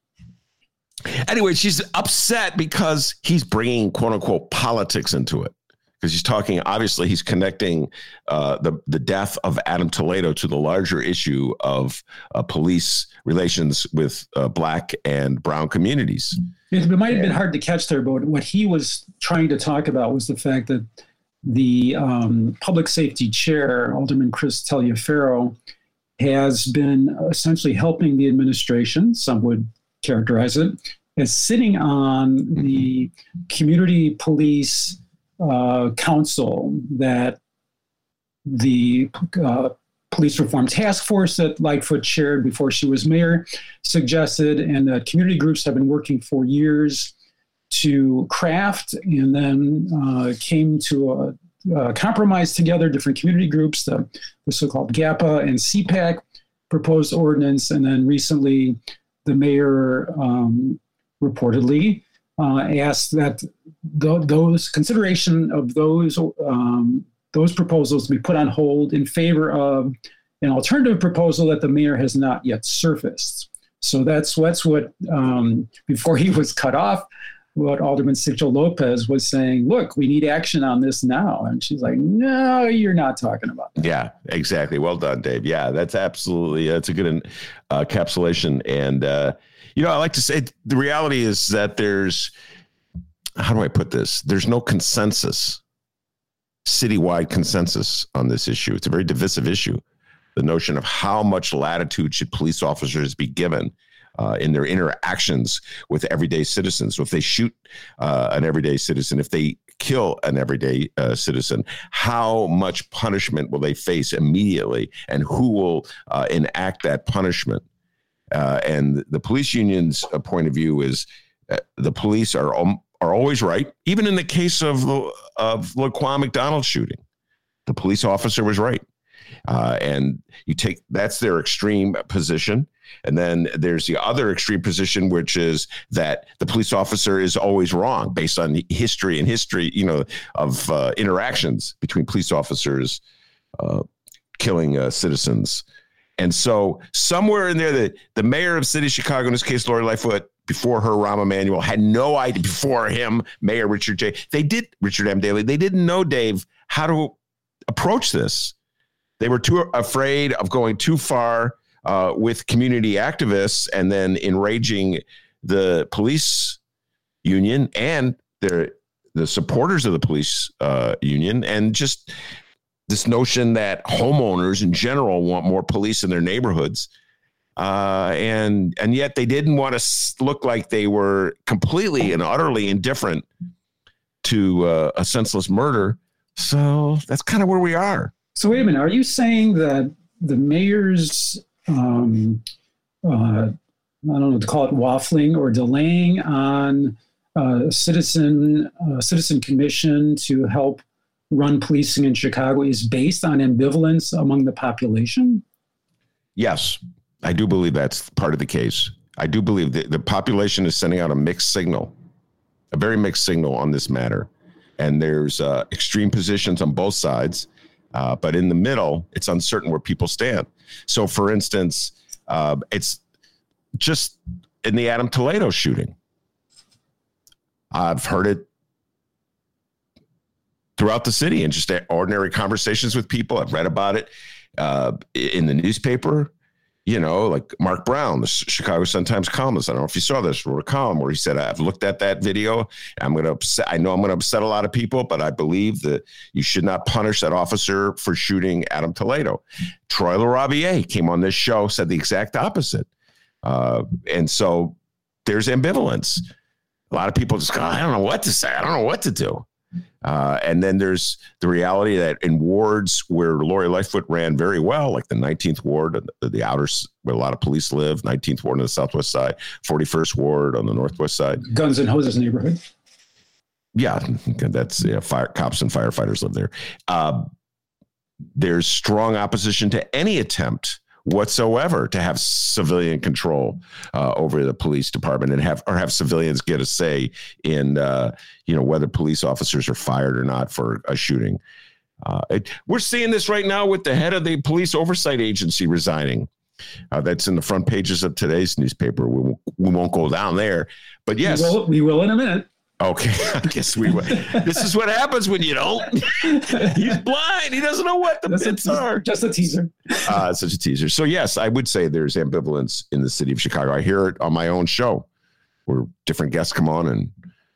Anyway, she's upset because he's bringing, quote unquote, politics into it. Because he's talking, obviously, he's connecting uh, the, the death of Adam Toledo to the larger issue of uh, police relations with uh, Black and brown communities. It might have been hard to catch there, but what he was trying to talk about was the fact that the um, public safety chair, Alderman Chris Taliaferro, has been essentially helping the administration, some would characterize it, as sitting on the community police Uh, council that the uh, police reform task force that Lightfoot chaired before she was mayor suggested, and that community groups have been working for years to craft, and then uh, came to a, a compromise together, different community groups, the, the so-called GAPA and C PAC proposed ordinance, and then recently the mayor um, reportedly uh, asked that th- those consideration of those um, those proposals be put on hold in favor of an alternative proposal that the mayor has not yet surfaced. So that's, that's what, um, before he was cut off, what Alderman Sigcho Lopez was saying, look, we need action on this now. And she's like, no, you're not talking about that. Yeah, exactly. Well done, Dave. Yeah, that's absolutely, that's a good uh, encapsulation. And, uh, you know, I like to say the reality is that there's, how do I put this? There's no consensus, citywide consensus on this issue. It's a very divisive issue. The notion of how much latitude should police officers be given uh, in their interactions with everyday citizens. So if they shoot uh, an everyday citizen, if they kill an everyday uh, citizen, how much punishment will they face immediately, and who will uh, enact that punishment? Uh, and the police union's uh, point of view is uh, the police are um, are always right, even in the case of the of Laquan McDonald shooting. The police officer was right. Uh, and you take, that's their extreme position. And then there's the other extreme position, which is that the police officer is always wrong based on history and history, you know, of uh, interactions between police officers uh, killing uh, citizens. And so somewhere in there, the, the mayor of the city of Chicago, in this case, Lori Lightfoot, before her, Rahm Emanuel, had no idea, before him, Mayor Richard J. They did, Richard M. Daley, they didn't know, Dave, how to approach this. They were too afraid of going too far uh, with community activists and then enraging the police union and their the supporters of the police uh, union, and just this notion that homeowners in general want more police in their neighborhoods. Uh, and and yet they didn't want to look like they were completely and utterly indifferent to uh, a senseless murder. So that's kind of where we are. So wait a minute, are you saying that the mayor's, um, uh, I don't know what to call it, waffling or delaying on a citizen, uh, citizen commission to help run policing in Chicago is based on ambivalence among the population? Yes, I do believe that's part of the case. I do believe that the population is sending out a mixed signal, a very mixed signal on this matter. And there's uh, extreme positions on both sides. Uh, but in the middle, it's uncertain where people stand. So, for instance, uh, it's just in the Adam Toledo shooting. I've heard it throughout the city in just ordinary conversations with people. I've read about it uh, in the newspaper. You know, like Mark Brown, the Chicago Sun-Times columnist. I don't know if you saw this, wrote a column where he said, I've looked at that video. I'm going to upset. I know I'm going to upset a lot of people, but I believe that you should not punish that officer for shooting Adam Toledo. Troy LaRaviere came on this show, said the exact opposite. Uh, and so there's ambivalence. A lot of people just go, I don't know what to say. I don't know what to do. Uh, and then there's the reality that in wards where Lori Lightfoot ran very well, like the nineteenth ward, the, the outer, where a lot of police live, nineteenth ward on the southwest side, forty-first ward on the northwest side. Guns and Hoses neighborhood. Yeah, that's yeah, fire cops and firefighters live there. Uh, there's strong opposition to any attempt whatsoever to have civilian control uh, over the police department and have or have civilians get a say in uh, you know whether police officers are fired or not for a shooting. Uh, it, we're seeing this right now with the head of the police oversight agency resigning. Uh, that's in the front pages of today's newspaper. We, we won't go down there, but yes, we will, we will in a minute. Okay, I guess we will. This is what happens when you don't. He's blind. He doesn't know what the bits are. Just a teaser. Uh, such a teaser. So, yes, I would say there's ambivalence in the city of Chicago. I hear it on my own show where different guests come on and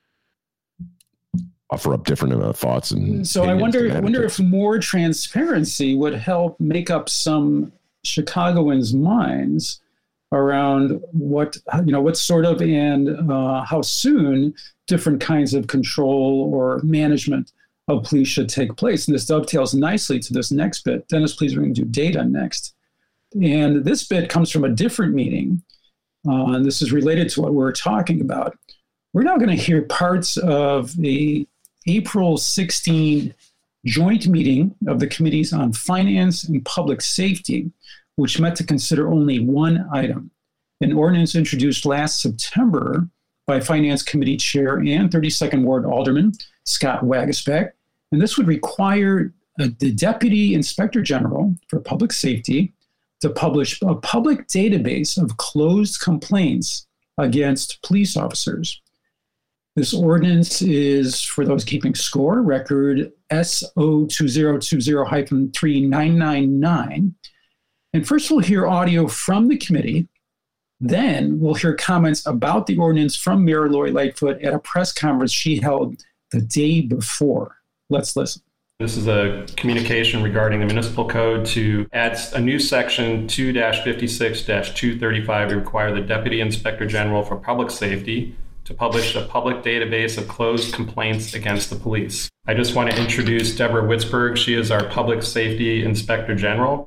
offer up different uh, thoughts. And so I wonder, I wonder if more transparency would help make up some Chicagoans' minds around what, you know, what sort of and uh, how soon different kinds of control or management of police should take place. And this dovetails nicely to this next bit. Dennis, please, we're going to do data next. And this bit comes from a different meeting. Uh, and this is related to what we're talking about. We're now going to hear parts of the April sixteenth joint meeting of the Committees on Finance and Public Safety, which met to consider only one item, an ordinance introduced last September by Finance Committee Chair and thirty-second Ward Alderman Scott Waguespack. And this would require uh, the Deputy Inspector General for Public Safety to publish a public database of closed complaints against police officers. This ordinance is, for those keeping score, record S O two zero two zero three nine nine nine. And first we'll hear audio from the committee. Then we'll hear comments about the ordinance from Mayor Lori Lightfoot at a press conference she held the day before. Let's listen. This is a communication regarding the municipal code to add a new section two fifty-six two thirty-five to require the Deputy Inspector General for Public Safety to publish a public database of closed complaints against the police. I just want to introduce Deborah Witzberg. She is our Public Safety Inspector General.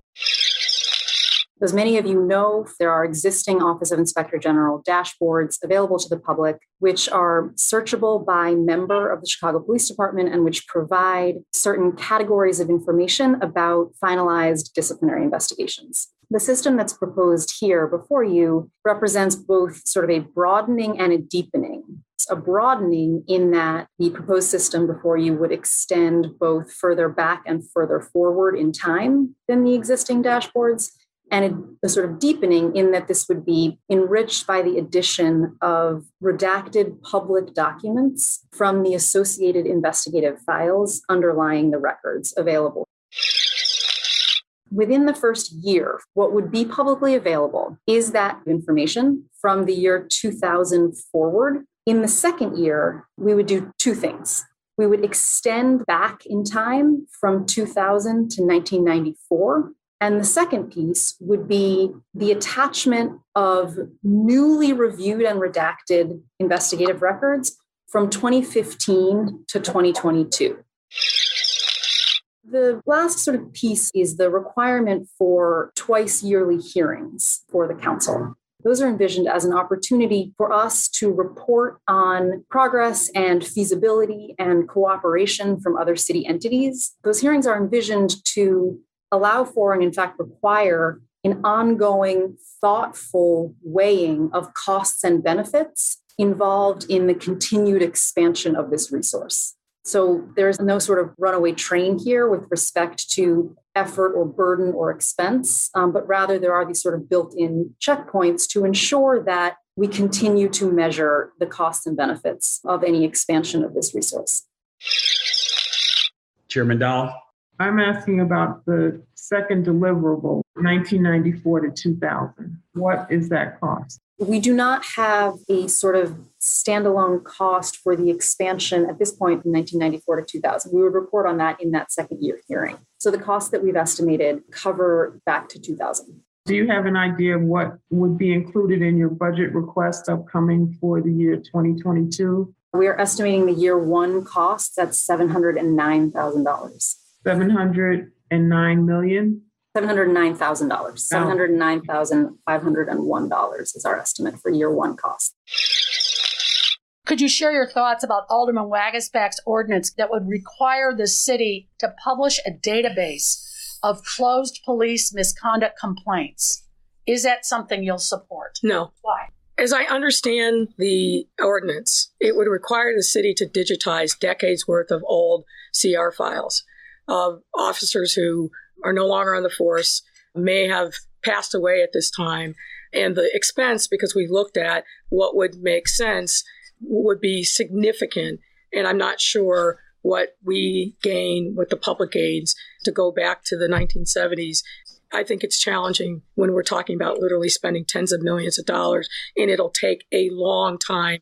As many of you know, there are existing Office of Inspector General dashboards available to the public, which are searchable by member of the Chicago Police Department and which provide certain categories of information about finalized disciplinary investigations. The system that's proposed here before you represents both sort of a broadening and a deepening. It's a broadening in that the proposed system before you would extend both further back and further forward in time than the existing dashboards, and a sort of deepening in that this would be enriched by the addition of redacted public documents from the associated investigative files underlying the records available. Within the first year, what would be publicly available is that information from the year two thousand forward. In the second year, we would do two things. We would extend back in time from two thousand to nineteen ninety-four. And the second piece would be the attachment of newly reviewed and redacted investigative records from twenty fifteen to twenty twenty-two. The last sort of piece is the requirement for twice yearly hearings for the council. Those are envisioned as an opportunity for us to report on progress and feasibility and cooperation from other city entities. Those hearings are envisioned to allow for and in fact require an ongoing, thoughtful weighing of costs and benefits involved in the continued expansion of this resource. So there's no sort of runaway train here with respect to effort or burden or expense, um, but rather there are these sort of built-in checkpoints to ensure that we continue to measure the costs and benefits of any expansion of this resource. Chairman Dahl. I'm asking about the second deliverable, nineteen ninety-four to two thousand. What is that cost? We do not have a sort of standalone cost for the expansion at this point from nineteen ninety-four to two thousand. We would report on that in that second year hearing. So the costs that we've estimated cover back to two thousand. Do you have an idea of what would be included in your budget request upcoming for the year twenty twenty-two? We are estimating the year one costs at seven hundred nine thousand dollars. seven hundred nine million dollars? seven hundred nine thousand dollars. seven hundred nine thousand five hundred one dollars is our estimate for year one cost. Could you share your thoughts about Alderman Wagasback's ordinance that would require the city to publish a database of closed police misconduct complaints? Is that something you'll support? No. Why? As I understand the ordinance, it would require the city to digitize decades worth of old C R files of officers who are no longer on the force, may have passed away at this time. And the expense, because we looked at what would make sense, would be significant. And I'm not sure what we gain with the public aids to go back to the nineteen seventies. I think it's challenging when we're talking about literally spending tens of millions of dollars, and it'll take a long time.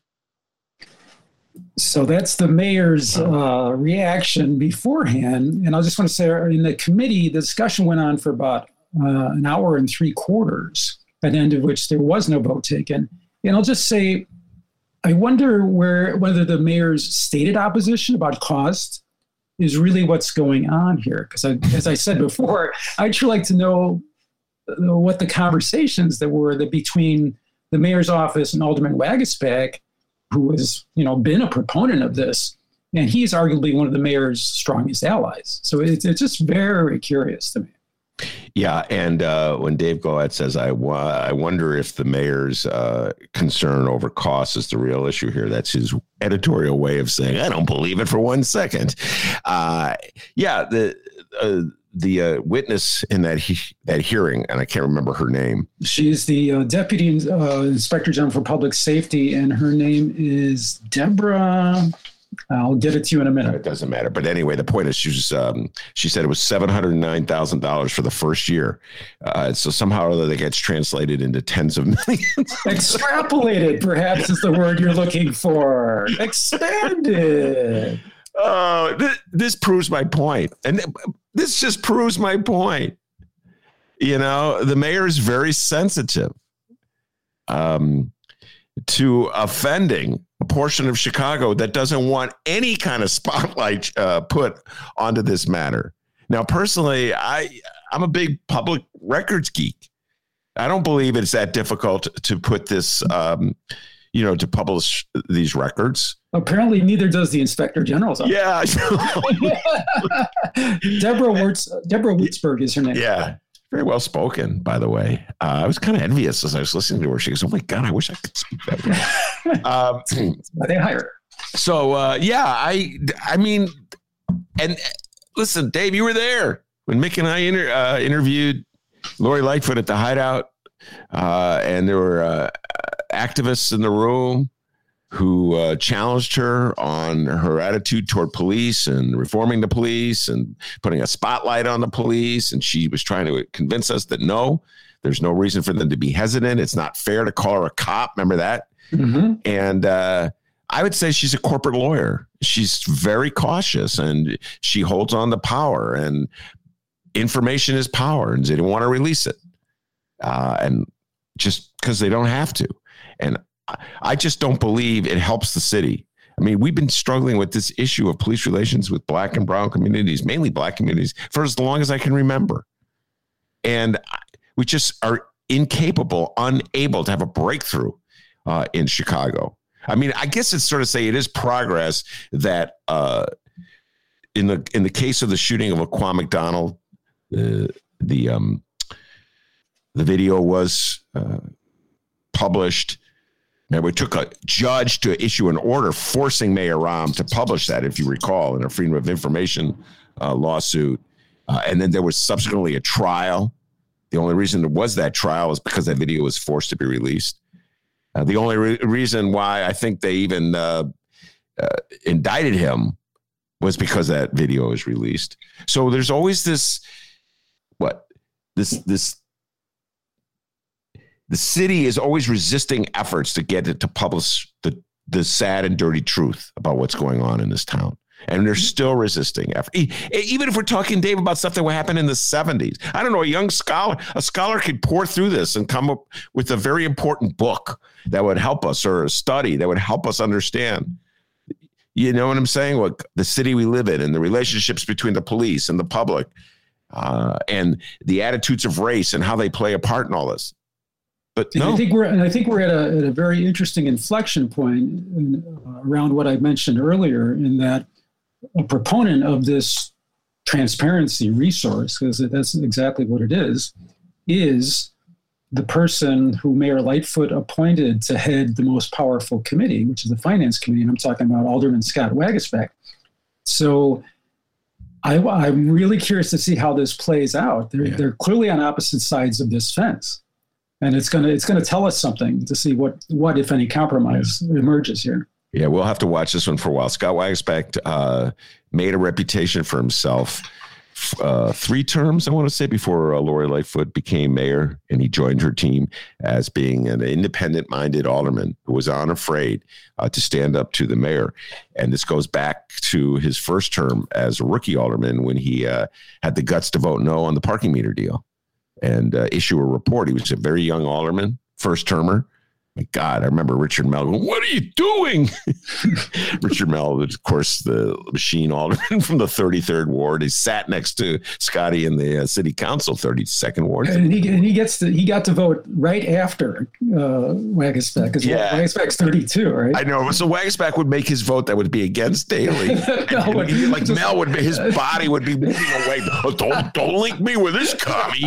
So that's the mayor's uh, reaction beforehand. And I just want to say in the committee, the discussion went on for about uh, an hour and three quarters, at the end of which there was no vote taken. And I'll just say, I wonder where whether the mayor's stated opposition about cost is really what's going on here. Because as I said before, I'd sure like to know what the conversations that were that between the mayor's office and Alderman Wagasback, who has, you know, been a proponent of this, and he's arguably one of the mayor's strongest allies. So it's it's just very curious to me. Yeah, and uh, when Dave Goet says, I, wa- I wonder if the mayor's uh, concern over costs is the real issue here, that's his editorial way of saying, I don't believe it for one second. Uh, yeah, the uh, the uh, witness in that he- that hearing, and I can't remember her name. She's the uh, Deputy uh, Inspector General for Public Safety, and her name is Deborah... I'll get it to you in a minute. It doesn't matter. But anyway, the point is she was, um, she said it was seven hundred nine thousand dollars for the first year. Uh, so somehow or other that gets translated into tens of millions. Extrapolated, perhaps, is the word you're looking for. Expanded. Oh, th- this proves my point. And th- this just proves my point. You know, the mayor is very sensitive um, to offending a portion of Chicago that doesn't want any kind of spotlight uh, put onto this matter. Now, personally, I, I'm a big public records geek. I don't believe it's that difficult to put this, um, you know, to publish these records. Apparently, neither does the Inspector General's office. Yeah. Deborah Wurtz, Deborah Wutzberg is her name. Yeah. Very well spoken, by the way. Uh, I was kind of envious as I was listening to her. She goes, oh, my God, I wish I could speak that way. um, they hire her. So, uh, yeah, I I mean, and listen, Dave, you were there when Mick and I inter- uh, interviewed Lori Lightfoot at the Hideout. Uh, and there were uh, activists in the room who uh, challenged her on her attitude toward police and reforming the police and putting a spotlight on the police. And she was trying to convince us that, no, there's no reason for them to be hesitant. It's not fair to call her a cop. Remember that? Mm-hmm. And uh, I would say she's a corporate lawyer. She's very cautious and she holds on to power, and information is power, and they don't want to release it. Uh, and just because they don't have to. And I just don't believe it helps the city. I mean, we've been struggling with this issue of police relations with black and brown communities, mainly black communities, for as long as I can remember. And we just are incapable, unable to have a breakthrough uh, in Chicago. I mean, I guess it's sort of say it is progress that uh, in the in the case of the shooting of Laquan McDonald, uh, the um, The video was uh, published. Now, it took a judge to issue an order forcing Mayor Rahm to publish that, if you recall, in a Freedom of Information uh, lawsuit. Uh, and then there was subsequently a trial. The only reason there was that trial is because that video was forced to be released. Uh, the only re- reason why I think they even uh, uh, indicted him was because that video was released. So there's always this, what, this, this, the city is always resisting efforts to get it to publish the, the sad and dirty truth about what's going on in this town. And they're still resisting effort. Even if we're talking, Dave, about stuff that would happen in the seventies. I don't know, a young scholar, a scholar could pour through this and come up with a very important book that would help us, or a study that would help us understand. You know what I'm saying? What the city we live in, and the relationships between the police and the public, uh, and the attitudes of race and how they play a part in all this. But no. I think we're, and I think we're at a, at a very interesting inflection point in, uh, around what I mentioned earlier, in that a proponent of this transparency resource, because that's exactly what it is, is the person who Mayor Lightfoot appointed to head the most powerful committee, which is the Finance Committee. And I'm talking about Alderman Scott Waguespack. So I, I'm really curious to see how this plays out. They're, yeah. they're clearly on opposite sides of this fence. And it's gonna it's gonna tell us something to see what, what if any, compromise yeah. emerges here. Yeah, we'll have to watch this one for a while. Scott Waguespack uh, made a reputation for himself uh, three terms, I want to say, before uh, Lori Lightfoot became mayor, and he joined her team as being an independent-minded alderman who was unafraid uh, to stand up to the mayor. And this goes back to his first term as a rookie alderman, when he uh, had the guts to vote no on the parking meter deal and uh, issue a report. He was a very young alderman, first termer. My God, I remember Richard Mell going, "What are you doing?" Richard Mell, of course, the machine alderman from the thirty-third Ward. He sat next to Scotty in the uh, city council, thirty-second Ward. And he, and he gets to, he got to vote right after uh, Waguespack, because yeah. Waguespack's thirty-two, right? I know. So Waguespack would make his vote that would be against Daley. no, and, and, like Mel would be, his body would be moving away. Oh, don't, don't link me with this commie.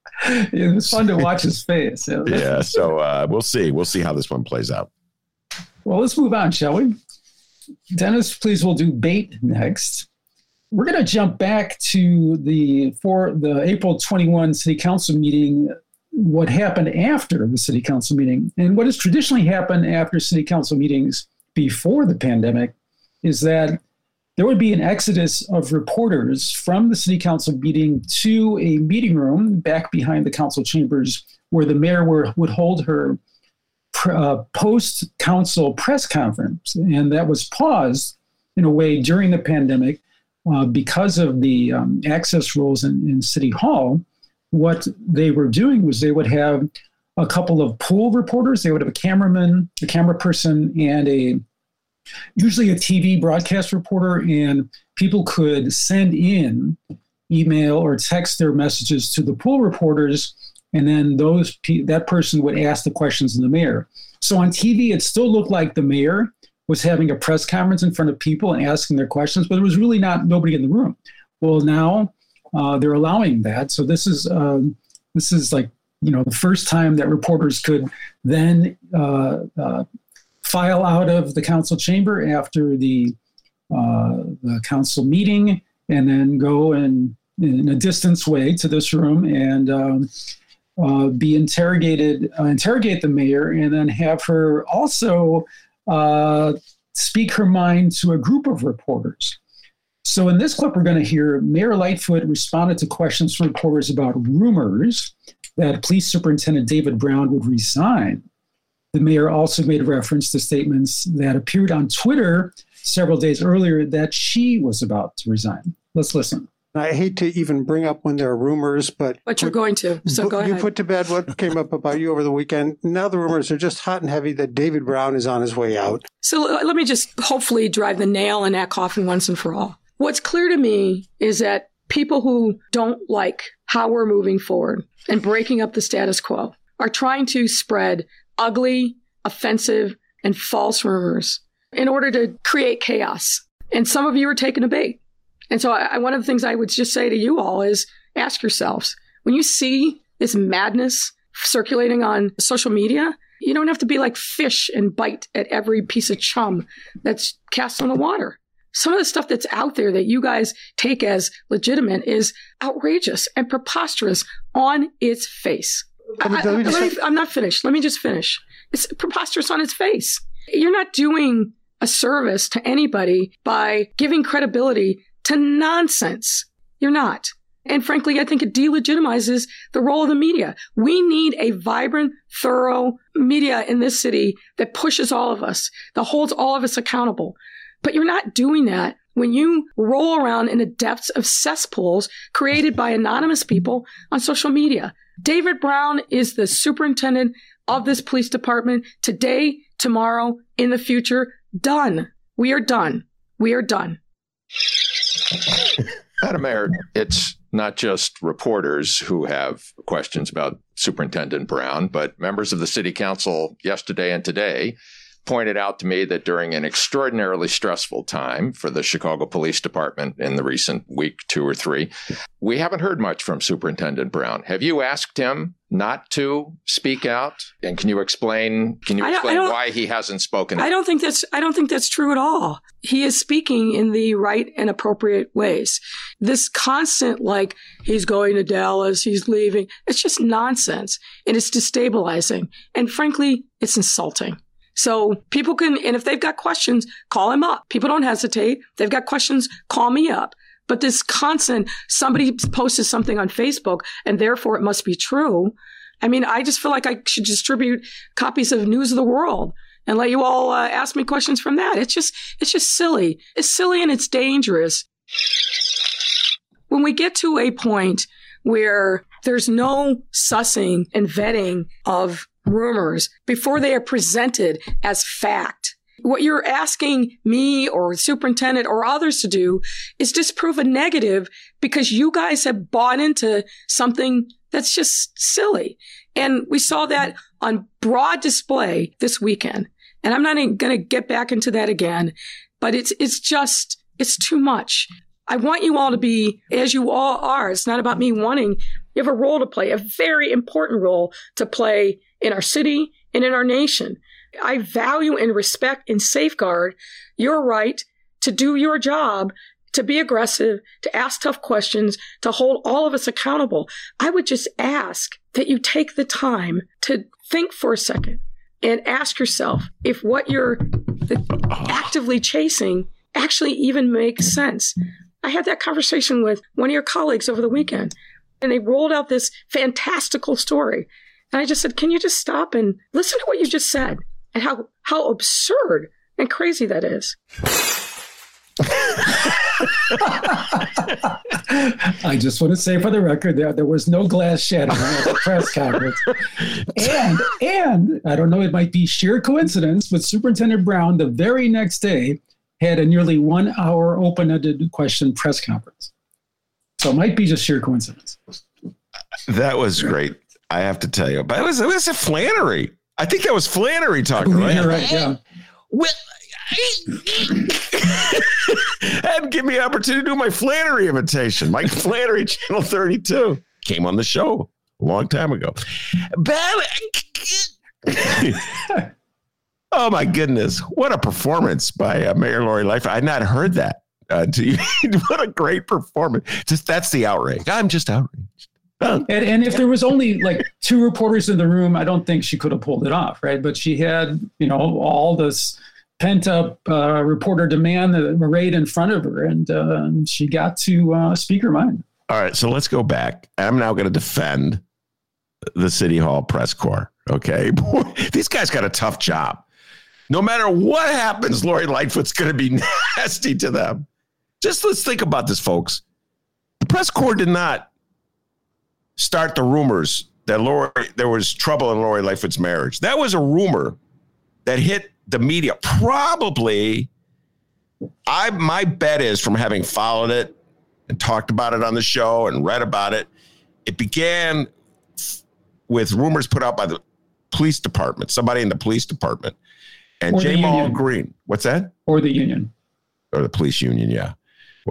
It was fun to watch his face. Yeah, so uh, we'll see. We'll see how this one plays out. Well, let's move on, shall we? Dennis, please, we'll do bait next. We're going to jump back to the for the April twenty-first City Council meeting, what happened after the City Council meeting. And what has traditionally happened after City Council meetings before the pandemic is that there would be an exodus of reporters from the City Council meeting to a meeting room back behind the council chambers, where the mayor were, would hold her uh, post-council press conference. And that was paused in a way during the pandemic uh, because of the um, access rules in, in City Hall. What they were doing was they would have a couple of pool reporters. They would have a cameraman, a camera person, and a usually a T V broadcast reporter, and people could send in email or text their messages to the pool reporters, and then those that person would ask the questions of the mayor. So on T V, it still looked like the mayor was having a press conference in front of people and asking their questions, but there was really not nobody in the room. Well, now uh, they're allowing that. So this is um, this is like you know the first time that reporters could then uh, uh, file out of the council chamber after the, uh, the council meeting, and then go in, in a distance way to this room and um, uh, be interrogated, uh, interrogate the mayor, and then have her also uh, speak her mind to a group of reporters. So in this clip, we're going to hear Mayor Lightfoot responded to questions from reporters about rumors that Police Superintendent David Brown would resign. The mayor also made reference to statements that appeared on Twitter several days earlier that she was about to resign. Let's listen. I hate to even bring up when there are rumors, but... But you're going to, so go ahead. You put to bed what came up about you over the weekend. Now the rumors are just hot and heavy that David Brown is on his way out. So let me just hopefully drive the nail in that coffin once and for all. What's clear to me is that people who don't like how we're moving forward and breaking up the status quo are trying to spread ugly, offensive, and false rumors in order to create chaos. And some of you are taking a bait. And so I, one of the things I would just say to you all is ask yourselves, when you see this madness circulating on social media. You don't have to be like fish and bite at every piece of chum that's cast on the water. Some of the stuff that's out there that you guys take as legitimate is outrageous and preposterous on its face. I, I, let me, I'm not finished. Let me just finish. It's preposterous on its face. You're not doing a service to anybody by giving credibility to nonsense. You're not. And frankly, I think it delegitimizes the role of the media. We need a vibrant, thorough media in this city that pushes all of us, that holds all of us accountable. But you're not doing that when you roll around in the depths of cesspools created by anonymous people on social media. David Brown is the superintendent of this police department today, tomorrow, in the future. Done. We are done. We are done. Madam Mayor, it's not just reporters who have questions about Superintendent Brown, but members of the City Council yesterday and today pointed out to me that during an extraordinarily stressful time for the Chicago Police Department in the recent week, two or three, we haven't heard much from Superintendent Brown. Have you asked him not to speak out? And can you explain, can you I explain I why he hasn't spoken? I don't think that's, I don't think that's true at all. He is speaking in the right and appropriate ways. This constant, like, he's going to Dallas, he's leaving, it's just nonsense. And it's destabilizing. And frankly, it's insulting. So people can, and if they've got questions, call him up. People don't hesitate. If they've got questions, call me up. But this constant, somebody posted something on Facebook and therefore it must be true. I mean, I just feel like I should distribute copies of News of the World and let you all uh, ask me questions from that. It's just, it's just silly. It's silly and it's dangerous. When we get to a point where there's no sussing and vetting of rumors before they are presented as fact, what you're asking me or the superintendent or others to do is disprove a negative because you guys have bought into something that's just silly. And we saw that on broad display this weekend. And I'm not going to get back into that again, but it's it's just, it's too much. I want you all to be, as you all are, it's not about me wanting, you have a role to play, a very important role to play in our city and in our nation. I value and respect and safeguard your right to do your job, to be aggressive, to ask tough questions, to hold all of us accountable. I would just ask that you take the time to think for a second and ask yourself if what you're actively chasing actually even makes sense. I had that conversation with one of your colleagues over the weekend, and they rolled out this fantastical story. And I just said, can you just stop and listen to what you just said and how, how absurd and crazy that is? I just want to say for the record that there was no glass shattering at the press conference. And, and I don't know, it might be sheer coincidence, but Superintendent Brown, the very next day, had a nearly one hour open-ended question press conference. So it might be just sheer coincidence. That was great. I have to tell you, but it was, it was a Flannery. I think that was Flannery talking, right? You're right, yeah. Well, and give me an opportunity to do my Flannery imitation. Mike Flannery, Channel thirty-two, came on the show a long time ago. Oh my goodness! What a performance by uh, Mayor Lori Lightfoot. I had not heard that. Uh, to, what a great performance! Just that's the outrage. I'm just outraged. And, and if there was only like two reporters in the room, I don't think she could have pulled it off, right? But she had, you know, all this pent up uh, reporter demand arrayed in front of her, and uh, she got to uh, speak her mind. All right, so let's go back. I'm now going to defend the City Hall press corps. Okay, boy, these guys got a tough job. No matter what happens, Lori Lightfoot's going to be nasty to them. Just let's think about this, folks. The press corps did not start the rumors that Lori, there was trouble in Lori Lightfoot's marriage. That was a rumor that hit the media. Probably, I my bet is, from having followed it and talked about it on the show and read about it, it began with rumors put out by the police department, somebody in the police department, and Jamal Green. What's that? Or the union. Or the police union, yeah. Well,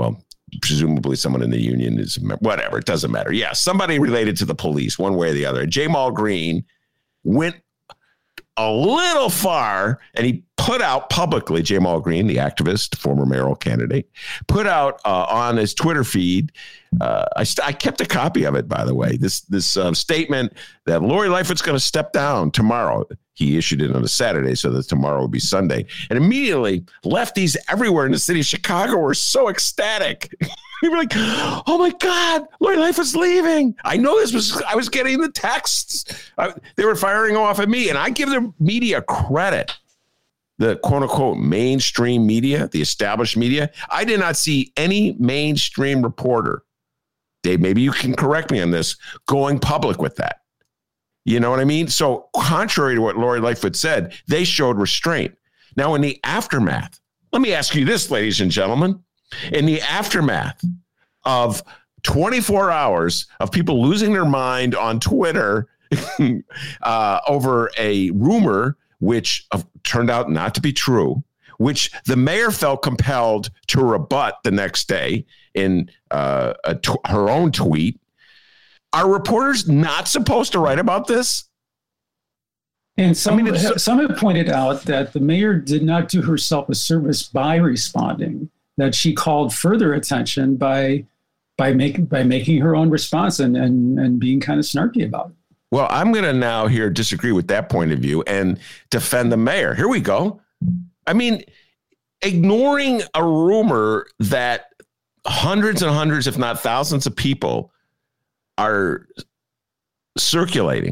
presumably someone in the union is whatever. It doesn't matter. Yeah, somebody related to the police, one way or the other. Jamal Green went a little far, and he put out publicly, Jamal Green, the activist, former mayoral candidate, put out uh, on his Twitter feed. Uh, I, st- I kept a copy of it, by the way. This this uh, statement that Lori Lightfoot's going to step down tomorrow. He issued it on a Saturday, so that tomorrow will be Sunday. And immediately, lefties everywhere in the city of Chicago were so ecstatic. They were like, "Oh my God, Lori Lightfoot's leaving!" I know this was. I was getting the texts. I, they were firing off at me, and I give the media credit. The quote unquote mainstream media, the established media. I did not see any mainstream reporter, Dave, maybe you can correct me on this, going public with that. You know what I mean? So contrary to what Lori Lightfoot said, they showed restraint. Now, in the aftermath, let me ask you this, ladies and gentlemen. In the aftermath of twenty-four hours of people losing their mind on Twitter uh, over a rumor which uh, turned out not to be true, which the mayor felt compelled to rebut the next day in uh, a t- her own tweet. Are reporters not supposed to write about this? And some, I mean, it's, some have pointed out that the mayor did not do herself a service by responding, that she called further attention by by making by making her own response and, and, and being kind of snarky about it. Well, I'm going to now here disagree with that point of view and defend the mayor. Here we go. I mean, ignoring a rumor that hundreds and hundreds, if not thousands of people are circulating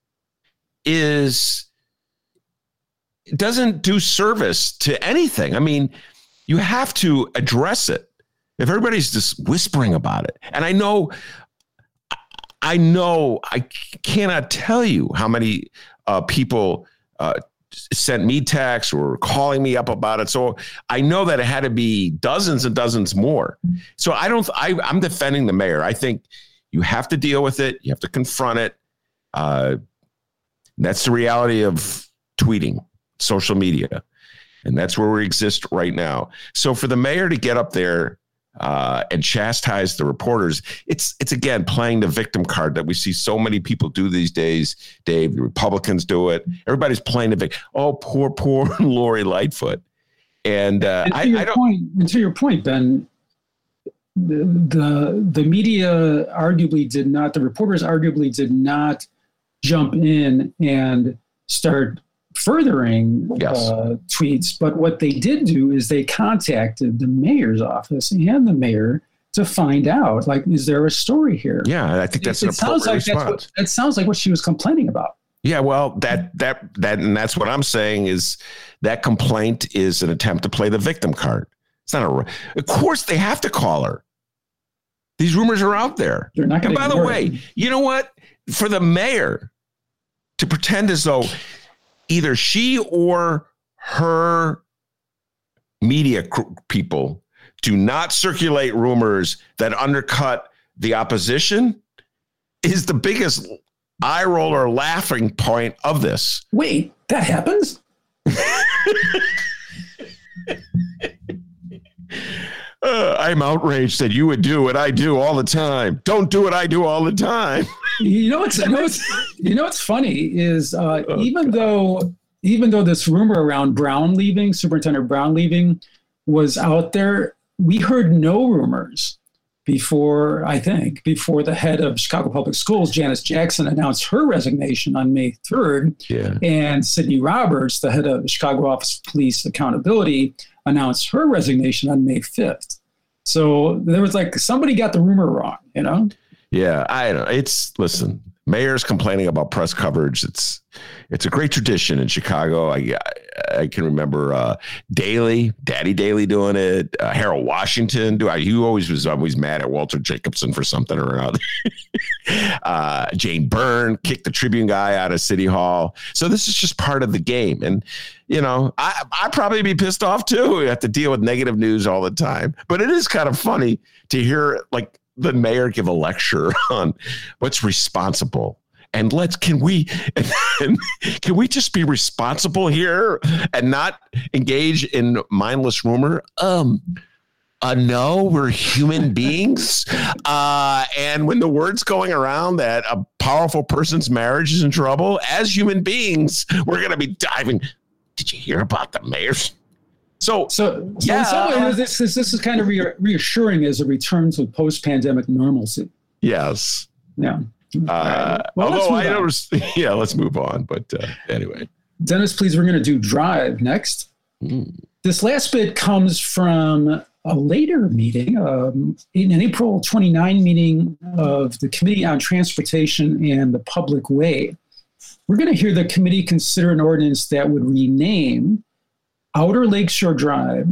is doesn't do service to anything. I mean, you have to address it. If everybody's just whispering about it, and I know I know I cannot tell you how many uh, people uh, sent me texts or calling me up about it. So I know that it had to be dozens and dozens more. So I don't, I, I'm defending the mayor. I think you have to deal with it. You have to confront it. Uh, that's the reality of tweeting, social media. And that's where we exist right now. So for the mayor to get up there Uh, and chastise the reporters, it's it's again playing the victim card that we see so many people do these days. Dave, the Republicans do it. Everybody's playing the victim. Oh, poor, poor Lori Lightfoot. And, uh, and to I, your I don't. Point, and to your point, Ben, the, the the media arguably did not. The reporters arguably did not jump in and start furthering yes. uh, tweets. But what they did do is they contacted the mayor's office and the mayor to find out, like, is there a story here? Yeah, I think that's it, an it sounds like appropriate that's response. what, it sounds like what she was complaining about. Yeah, well, that that that and that's what I'm saying is that complaint is an attempt to play the victim card. It's not a. Of course, they have to call her. These rumors are out there. They're not and by the ignore way, it. you know what? For the mayor to pretend as though either she or her media cr- people do not circulate rumors that undercut the opposition is the biggest eye roll or laughing point of this. Wait, that happens? uh, I'm outraged that you would do what I do all the time. Don't do what I do all the time. You know what's you know what's, you know what's funny is uh, oh, even God. though even though this rumor around Brown leaving, Superintendent Brown leaving, was out there, we heard no rumors before, I think, before the head of Chicago Public Schools, Janice Jackson, announced her resignation on May third. Yeah. And Sydney Roberts, the head of the Chicago Office of Police Accountability, announced her resignation on May fifth. So there was like, somebody got the rumor wrong, you know? Yeah, I don't know. It's, listen, mayors complaining about press coverage. It's it's a great tradition in Chicago. I I can remember uh, Daley, Daddy Daley doing it. Uh, Harold Washington do. I, he always was always mad at Walter Jacobson for something or another. uh, Jane Byrne kicked the Tribune guy out of City Hall. So this is just part of the game. And you know, I I'd probably be pissed off too. We have to deal with negative news all the time. But it is kind of funny to hear like the mayor give a lecture on what's responsible. And let's, can we, and can we just be responsible here and not engage in mindless rumor? Um, Uh, no, we're human beings. Uh, and when the word's going around that a powerful person's marriage is in trouble, as human beings, we're going to be diving. Did you hear about the mayor's? So, so, so yeah. in some ways, this, this, this is kind of re- reassuring as a return to post-pandemic normalcy. Yes. Yeah. Uh, well, although I don't, yeah, let's move on. But uh, anyway. Dennis, please, we're going to do Drive next. Mm. This last bit comes from a later meeting, um, in an April twenty-ninth meeting of the Committee on Transportation and the Public Way. We're going to hear the committee consider an ordinance that would rename Outer Lakeshore Drive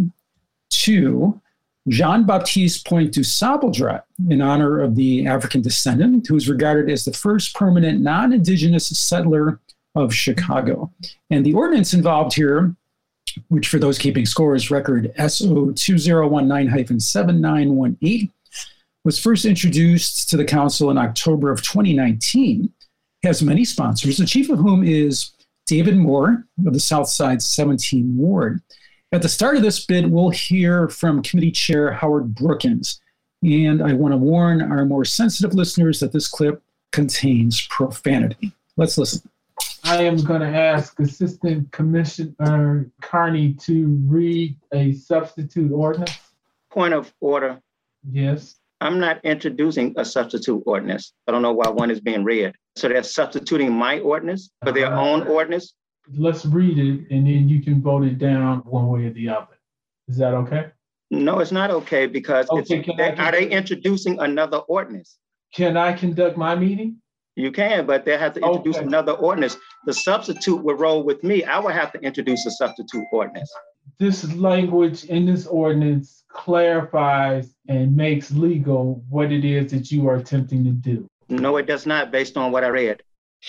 to Jean-Baptiste Point du Sable Drive in honor of the African descendant who is regarded as the first permanent non-Indigenous settler of Chicago. And the ordinance involved here, which for those keeping score is record S O two zero one nine dash seven nine one eight, was first introduced to the council in October of twenty nineteen, has many sponsors, the chief of whom is David Moore of the Southside seventeenth Ward. At the start of this bit, we'll hear from Committee Chair Howard Brookins. And I want to warn our more sensitive listeners that this clip contains profanity. Let's listen. I am going to ask Assistant Commissioner Carney to read a substitute ordinance. Point of order. Yes. I'm not introducing a substitute ordinance. I don't know why one is being read. So they're substituting my ordinance for their uh, own ordinance? Let's read it, and then you can vote it down one way or the other. Is that okay? No, it's not okay, because okay, it's, they, are they introducing another ordinance? Can I conduct my meeting? You can, but they have to introduce okay. another ordinance. The substitute will roll with me. I will have to introduce a substitute ordinance. This language in this ordinance clarifies and makes legal what it is that you are attempting to do. No, it does not, based on what I read.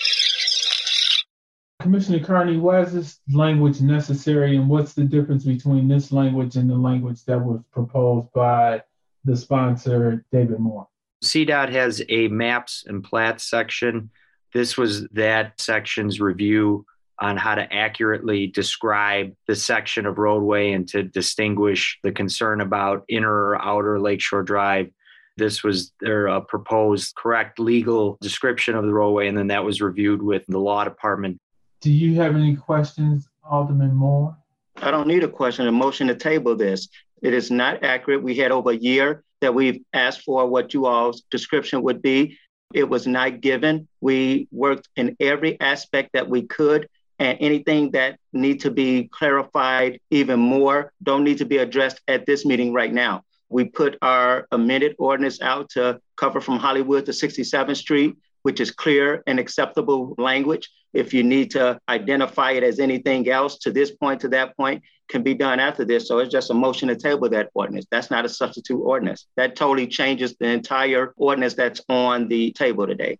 Commissioner Carney, why is this language necessary, and what's the difference between this language and the language that was proposed by the sponsor, David Moore? C DOT has a maps and plats section. This was that section's review on how to accurately describe the section of roadway and to distinguish the concern about inner or outer Lakeshore Drive. This was their uh, proposed correct legal description of the roadway, and then that was reviewed with the law department. Do you have any questions, Alderman Moore? I don't need a question, a motion to table this. It is not accurate. We had over a year that we've asked for what you all's description would be. It was not given. We worked in every aspect that we could, and anything that need to be clarified even more don't need to be addressed at this meeting right now. We put our amended ordinance out to cover from Hollywood to sixty-seventh Street, which is clear and acceptable language. If you need to identify it as anything else to this point, to that point, can be done after this. So it's just a motion to table that ordinance. That's not a substitute ordinance. That totally changes the entire ordinance that's on the table today.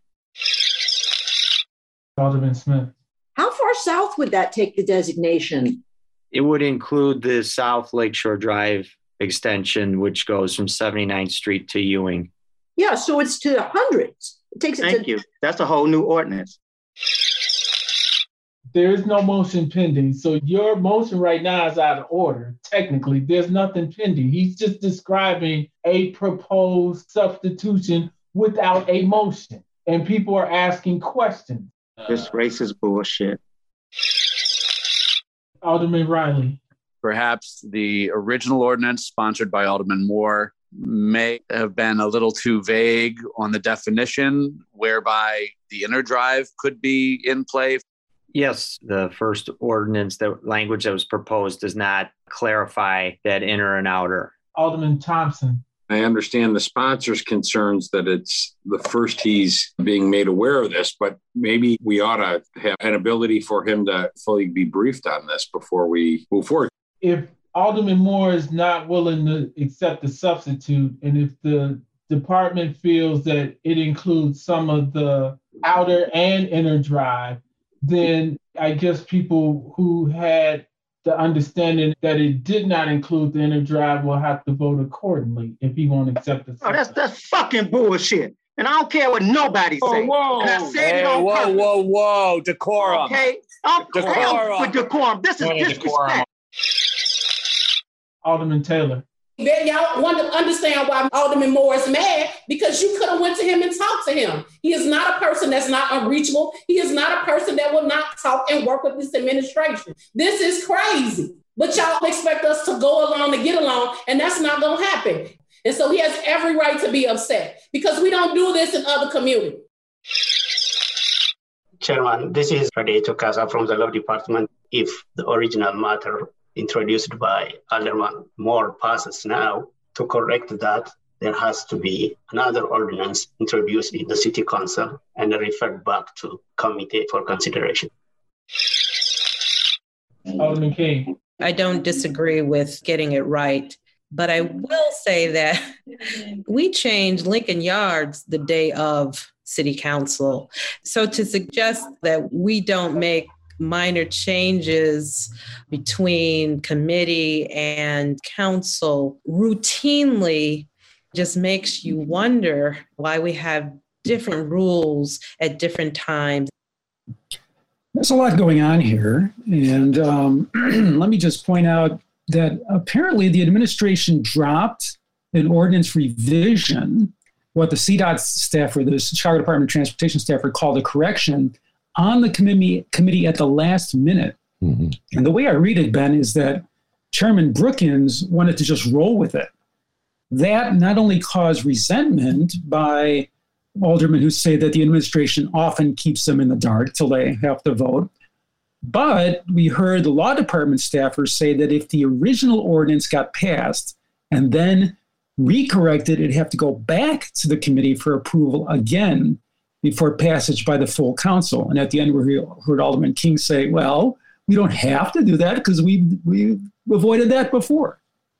Alderman Smith. How far south would that take the designation? It would include the South Lakeshore Drive extension, which goes from seventy-ninth Street to Ewing. Yeah, so it's to hundreds. It takes it Thank to- you. That's a whole new ordinance. There is no motion pending. So your motion right now is out of order. Technically, there's nothing pending. He's just describing a proposed substitution without a motion. And people are asking questions. This racist bullshit. Alderman Riley. Perhaps the original ordinance sponsored by Alderman Moore may have been a little too vague on the definition, whereby the inner drive could be in play. Yes, the first ordinance, the language that was proposed does not clarify that inner and outer. Alderman Thompson. I understand the sponsor's concerns that it's the first he's being made aware of this, but maybe we ought to have an ability for him to fully be briefed on this before we move forward. If Alderman Moore is not willing to accept the substitute, and if the department feels that it includes some of the outer and inner drive, then I guess people who had the understanding that it did not include the inner drive will have to vote accordingly if he won't accept the substitute. Oh, that's that's fucking bullshit. And I don't care what nobody oh, says. Whoa, and I said hey, it on whoa, purpose. whoa, whoa, decorum. Okay, I'm decorum. with decorum. This is Hey, disrespect. decorum. Alderman Taylor. Y'all want to understand why Alderman Moore is mad, because you could have went to him and talked to him. He is not a person that's not unreachable. He is not a person that will not talk and work with this administration. This is crazy. But y'all expect us to go along and get along, and that's not going to happen. And so he has every right to be upset because we don't do this in other communities. Chairman, this is Freddy Tokasa from the Law Department. If the original matter introduced by Alderman Moore passes now, to correct that, there has to be another ordinance introduced in the City Council and referred back to committee for consideration. Alderman King. I don't disagree with getting it right, but I will say that we changed Lincoln Yards the day of City Council. So to suggest that we don't make minor changes between committee and council routinely just makes you wonder why we have different rules at different times. There's a lot going on here. And um, let me just point out that apparently the administration dropped an ordinance revision, what the C DOT staff or the Chicago Department of Transportation staffer called a correction, on the committee committee at the last minute. Mm-hmm. And the way I read it, Ben, is that Chairman Brookins wanted to just roll with it. That not only caused resentment by aldermen who say that the administration often keeps them in the dark till they have to vote, but we heard the law department staffers say that if the original ordinance got passed and then recorrected, it'd have to go back to the committee for approval again before passage by the full council. And at the end, we heard Alderman King say, well, we don't have to do that because we we avoided that before.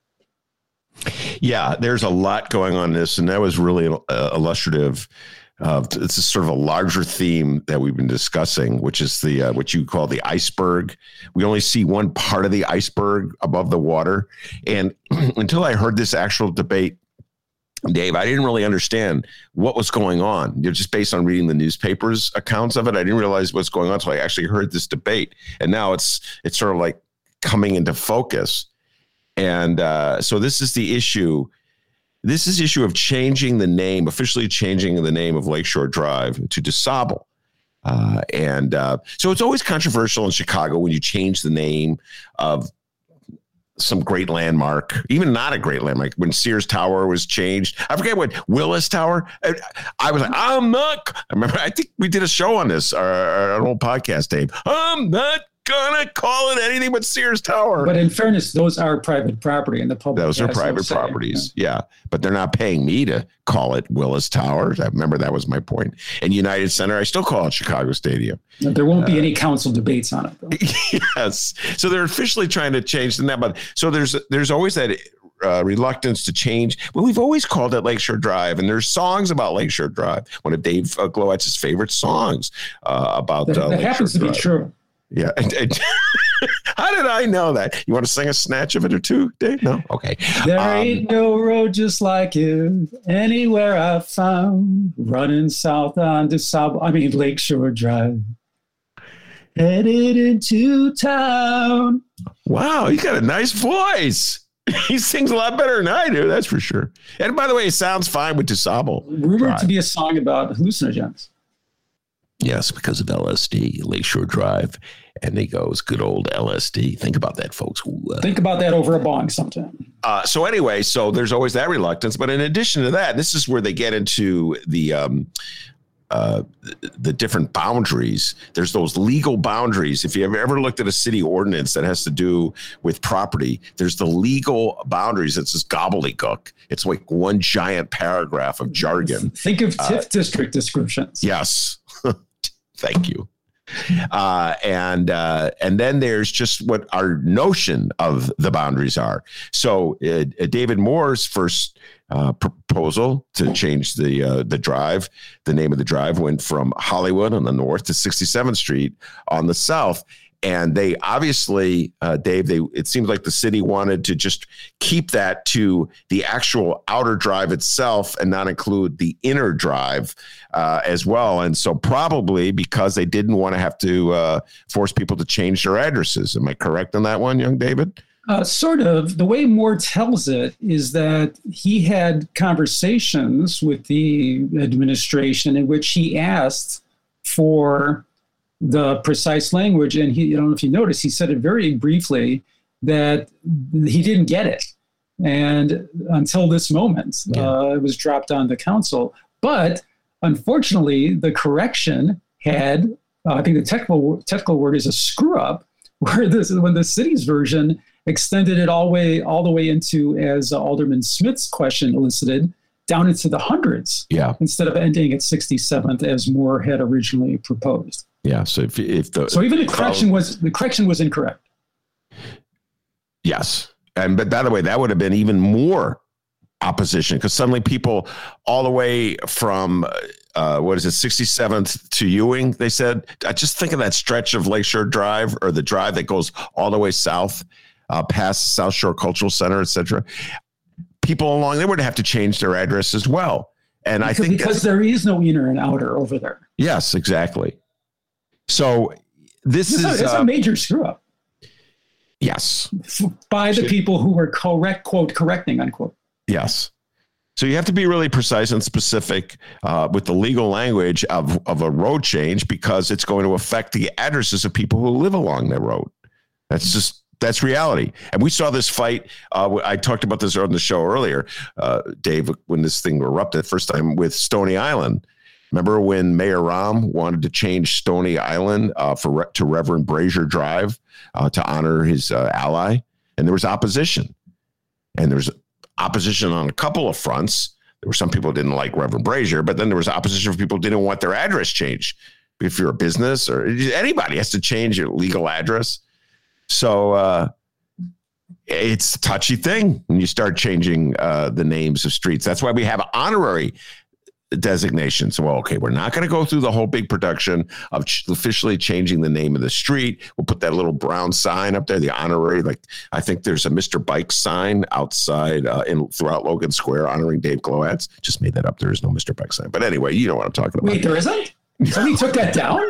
Yeah, there's a lot going on in this, and that was really uh, illustrative. Uh, it's a sort of a larger theme that we've been discussing, which is the uh, what you call the iceberg. We only see one part of the iceberg above the water. And until I heard this actual debate, Dave, I didn't really understand what was going on. You know, just based on reading the newspapers accounts of it, I didn't realize what's going on until I actually heard this debate. And now it's it's sort of like coming into focus. And uh, so this is the issue. This is the issue of changing the name, officially changing the name of Lakeshore Drive to DuSable. Uh, and uh, so it's always controversial in Chicago when you change the name of some great landmark, even not a great landmark. When Sears Tower was changed, I forget what, Willis Tower. I, I was like, I'm not, I remember, I think we did a show on this, our, our old podcast, Dave. I'm not gonna call it anything but Sears Tower. But in fairness, those are private property, and the public. Those are private no properties, yeah. yeah. But they're not paying me to call it Willis Tower. I remember that was my point. And United Center, I still call it Chicago Stadium. No, there won't uh, be any council debates on it, though. Yes. So they're officially trying to change the name. But so there's there's always that uh, reluctance to change. Well, we've always called it Lakeshore Drive, and there's songs about Lakeshore Drive. One of Dave uh, Glowetz's favorite songs uh, about that, uh, that Lakeshore happens to Drive. be true. Yeah. And, and how did I know that? You want to sing a snatch of it or two, Dave? No? Okay. There um, ain't no road just like it anywhere I've found. Running south on DuSable, I mean Lakeshore Drive. Headed into town. Wow, you got a nice voice. He sings a lot better than I do, that's for sure. And by the way, it sounds fine with DuSable. Rumored Drive. to be a song about hallucinogens. Yes, because of L S D, Lakeshore Drive. And he goes, good old L S D. Think about that, folks. Ooh, uh, Think about that over a bong sometime. Uh, so anyway, so there's always that reluctance. But in addition to that, this is where they get into the um, uh, the different boundaries. There's those legal boundaries. If you have ever looked at a city ordinance that has to do with property, there's the legal boundaries. It's this gobbledygook. It's like one giant paragraph of jargon. Think of TIF uh, district descriptions. Yes. Thank you. Uh, and uh, and then there's just what our notion of the boundaries are. So uh, David Moore's first uh, proposal to change the uh, the drive, the name of the drive went from Hollywood on the north to sixty-seventh Street on the south. And they obviously, uh, Dave, they it seems like the city wanted to just keep that to the actual outer drive itself and not include the inner drive uh, as well. And so probably because they didn't want to have to uh, force people to change their addresses. Am I correct on that one, young David? Uh, sort of. The way Moore tells it is that he had conversations with the administration in which he asked for the precise language. And he, I don't know if you noticed, he said it very briefly that he didn't get it. And until this moment, yeah. uh, it was dropped on the council. But unfortunately, the correction had, uh, I think the technical technical word is a screw up, where this when the city's version extended it all way all the way into, as uh, Alderman Smith's question elicited, down into the hundreds. Yeah. Instead of ending at sixty-seventh as Moore had originally proposed. Yeah. So if if the so even the correction was the correction was incorrect. Yes. And but by the way, that would have been even more opposition, because suddenly people all the way from uh, what is it, sixty-seventh to Ewing, they said. I just think of that stretch of Lakeshore Drive, or the drive that goes all the way south, uh, past South Shore Cultural Center, et cetera. People along there would have to change their address as well. And because, I think because there is no inner and outer over there. Yes, exactly. So this it's is a, it's uh, a major screw up. Yes. By the people who were correct, quote, correcting, unquote. Yes. So you have to be really precise and specific uh, with the legal language of, of a road change, because it's going to affect the addresses of people who live along that road. That's just, that's reality. And we saw this fight. Uh, I talked about this on the show earlier, uh, Dave, when this thing erupted first time with Stony Island. Remember when Mayor Rahm wanted to change Stony Island uh, for to Reverend Brazier Drive uh, to honor his uh, ally? And there was opposition. And there was opposition on a couple of fronts. There were some people who didn't like Reverend Brazier, but then there was opposition for people who didn't want their address changed. If you're a business or anybody has to change your legal address. So uh, it's a touchy thing when you start changing uh, the names of streets. That's why we have honorary designations. Well, okay, we're not going to go through the whole big production of ch- officially changing the name of the street. We'll put that little brown sign up there, the honorary. Like I think there's a Mister Bike sign outside uh, in throughout Logan Square honoring Dave Glowacz. Just made that up. There is no Mister Bike sign, but anyway, you know what I'm talking about. Wait, there isn't? Somebody took that down?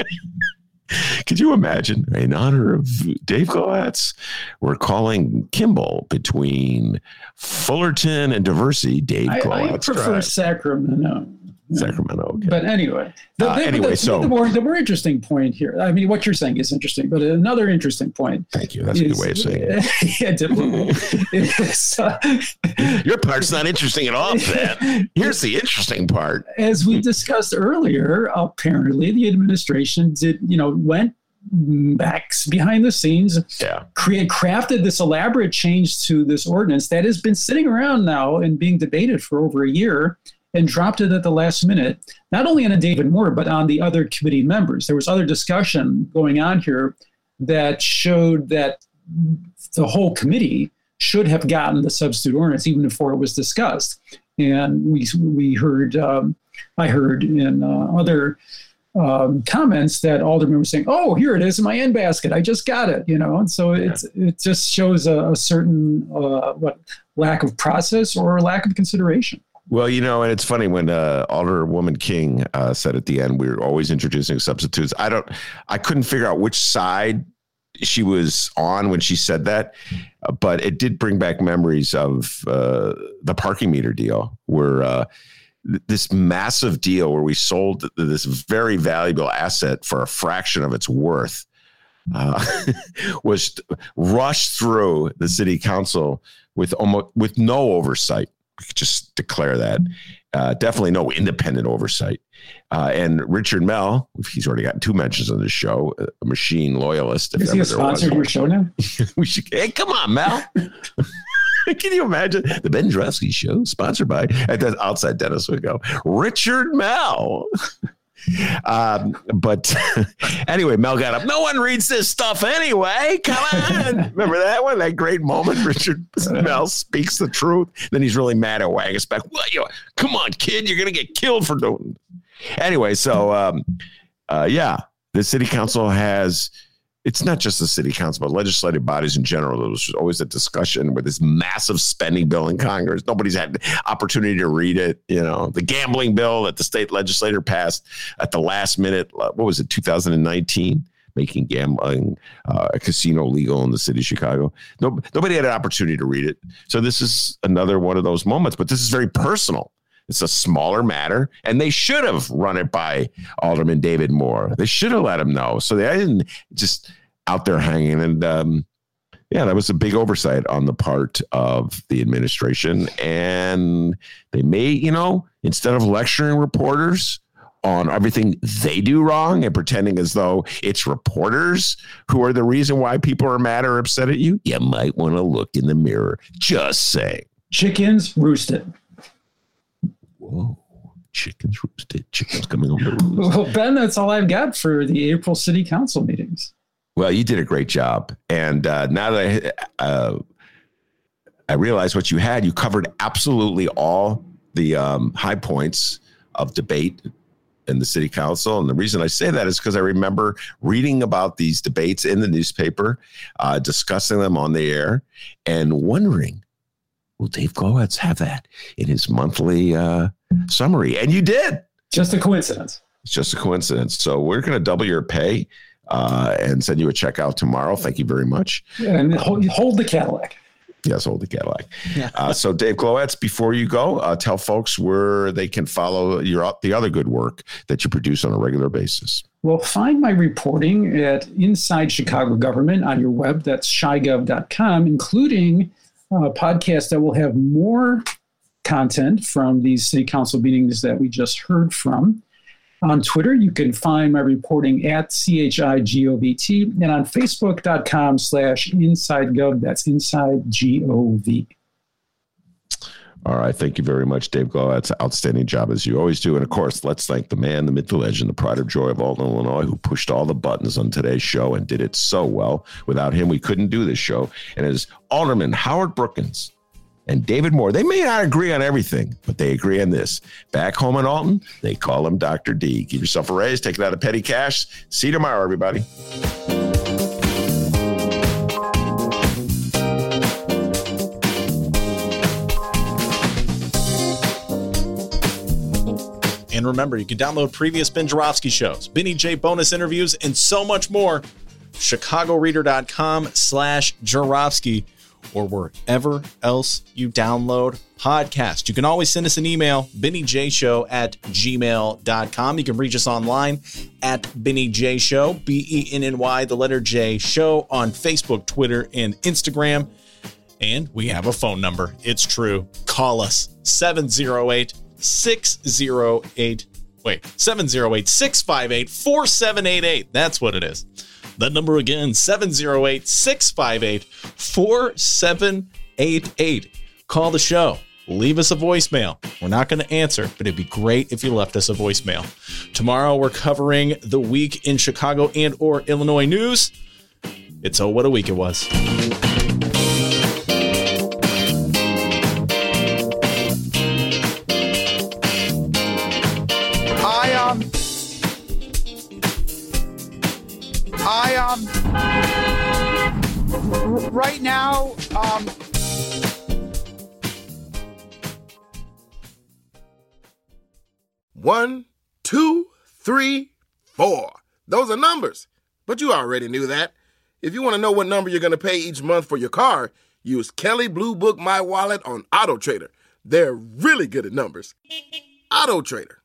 Could you imagine, in honor of Dave Glowacz, we're calling Kimball between Fullerton and Diversey Dave I, Glowacz I prefer Drive. Sacramento. Sacramento. Okay. But anyway, the, uh, the, anyway, the, so the more, the more interesting point here, I mean, what you're saying is interesting, but another interesting point. Thank you. That's is, a good way of saying it. Yeah, definitely. is, uh, Your part's not interesting at all, Ben. Here's the interesting part. As we discussed earlier, apparently the administration did, you know, went back behind the scenes, yeah. create, crafted this elaborate change to this ordinance that has been sitting around now and being debated for over a year, and dropped it at the last minute, not only on David Moore, but on the other committee members. There was other discussion going on here that showed that the whole committee should have gotten the substitute ordinance even before it was discussed. And we we heard, um, I heard in uh, other um, comments that aldermen were saying, "Oh, here it is in my end basket. I just got it," you know. And so yeah. it's it just shows a, a certain uh, what lack of process or lack of consideration. Well, you know, and it's funny when uh, Alderwoman King uh, said at the end, we were always introducing substitutes. I don't, I couldn't figure out which side she was on when she said that, uh, but it did bring back memories of uh, the parking meter deal, where uh, th- this massive deal where we sold this very valuable asset for a fraction of its worth uh, was rushed through the city council with almost with no oversight. Just declare that. Uh, definitely no independent oversight. Uh, and Richard Mell, he's already gotten two mentions on this show, a machine loyalist. Is he a sponsor of your show now? we should, hey, come on, Mel. Can you imagine the Ben Joravsky Show, sponsored by, at the outside Dennis would go, Richard Mell. Um, but anyway, Mel got up. No one reads this stuff anyway. Come on. Remember that one? That great moment. Richard Mel speaks the truth. Then he's really mad at Wagasback. Well, you know, come on, kid. You're going to get killed for doing it. Anyway, so, um, uh, yeah, the city council has, it's not just the city council, but legislative bodies in general. There was always a discussion with this massive spending bill in Congress. Nobody's had the opportunity to read it. You know, the gambling bill that the state legislature passed at the last minute. What was it, two thousand nineteen? making gambling, uh, a casino legal in the city of Chicago. No, nobody had an opportunity to read it. So this is another one of those moments, but this is very personal. It's a smaller matter, and they should have run it by Alderman David Moore. They should have let him know. So they didn't just out there hanging. And um, yeah, that was a big oversight on the part of the administration. And they may, you know, instead of lecturing reporters on everything they do wrong and pretending as though it's reporters who are the reason why people are mad or upset at you, you might want to look in the mirror. Just saying. Chickens roosted. Whoa, chickens roosted. Chickens coming over. Well, Ben, that's all I've got for the April City Council meetings. Well, you did a great job. And uh, now that I, uh, I realize what you had, you covered absolutely all the um, high points of debate in the city council. And the reason I say that is because I remember reading about these debates in the newspaper, uh, discussing them on the air, and wondering, will Dave Glowacz have that in his monthly uh, summary? And you did. Just a coincidence. It's just a coincidence. So we're going to double your pay uh, and send you a check out tomorrow. Thank you very much. Yeah, and hold, hold the Cadillac. Yes, hold the Cadillac. uh, so Dave Glowacz, before you go, uh, tell folks where they can follow your the other good work that you produce on a regular basis. Well, find my reporting at Inside Chicago Government on your web. That's chi gov dot com, including a podcast that will have more content from these city council meetings that we just heard from. On Twitter, you can find my reporting at C H I G O V T, and on Facebook.com slash InsideGov. That's Inside G O V. All right. Thank you very much, Dave Glowacz. Outstanding job as you always do. And of course, let's thank the man, the myth, the legend, the pride of joy of Alton, Illinois, who pushed all the buttons on today's show and did it so well. Without him, we couldn't do this show. And as Alderman Howard Brookins and David Moore, they may not agree on everything, but they agree on this. Back home in Alton, they call him Doctor D. Give yourself a raise, take it out of petty cash. See you tomorrow, everybody. And remember, you can download previous Ben Joravsky shows, Benny J bonus interviews, and so much more. chicagoreader.com slash Joravsky. Or wherever else you download podcasts. You can always send us an email, bennyjshow at gmail dot com. You can reach us online at Benny J Show, B E N N Y, the letter J, Show on Facebook, Twitter, and Instagram. And we have a phone number. It's true. Call us, seven oh eight, six oh eight, wait, seven oh eight, six five eight, four seven eight eight. That's what it is. That number again, seven oh eight, six five eight, four seven eight eight. Call the show. Leave us a voicemail. We're not going to answer, but it'd be great if you left us a voicemail. Tomorrow, we're covering the week in Chicago and or Illinois news. It's Oh, What a Week It Was. I, um... I, um, r- right now, um, one, two, three, four. Those are numbers, but you already knew that. If you want to know what number you're going to pay each month for your car, use Kelley Blue Book My Wallet on Auto Trader. They're really good at numbers. Auto Trader.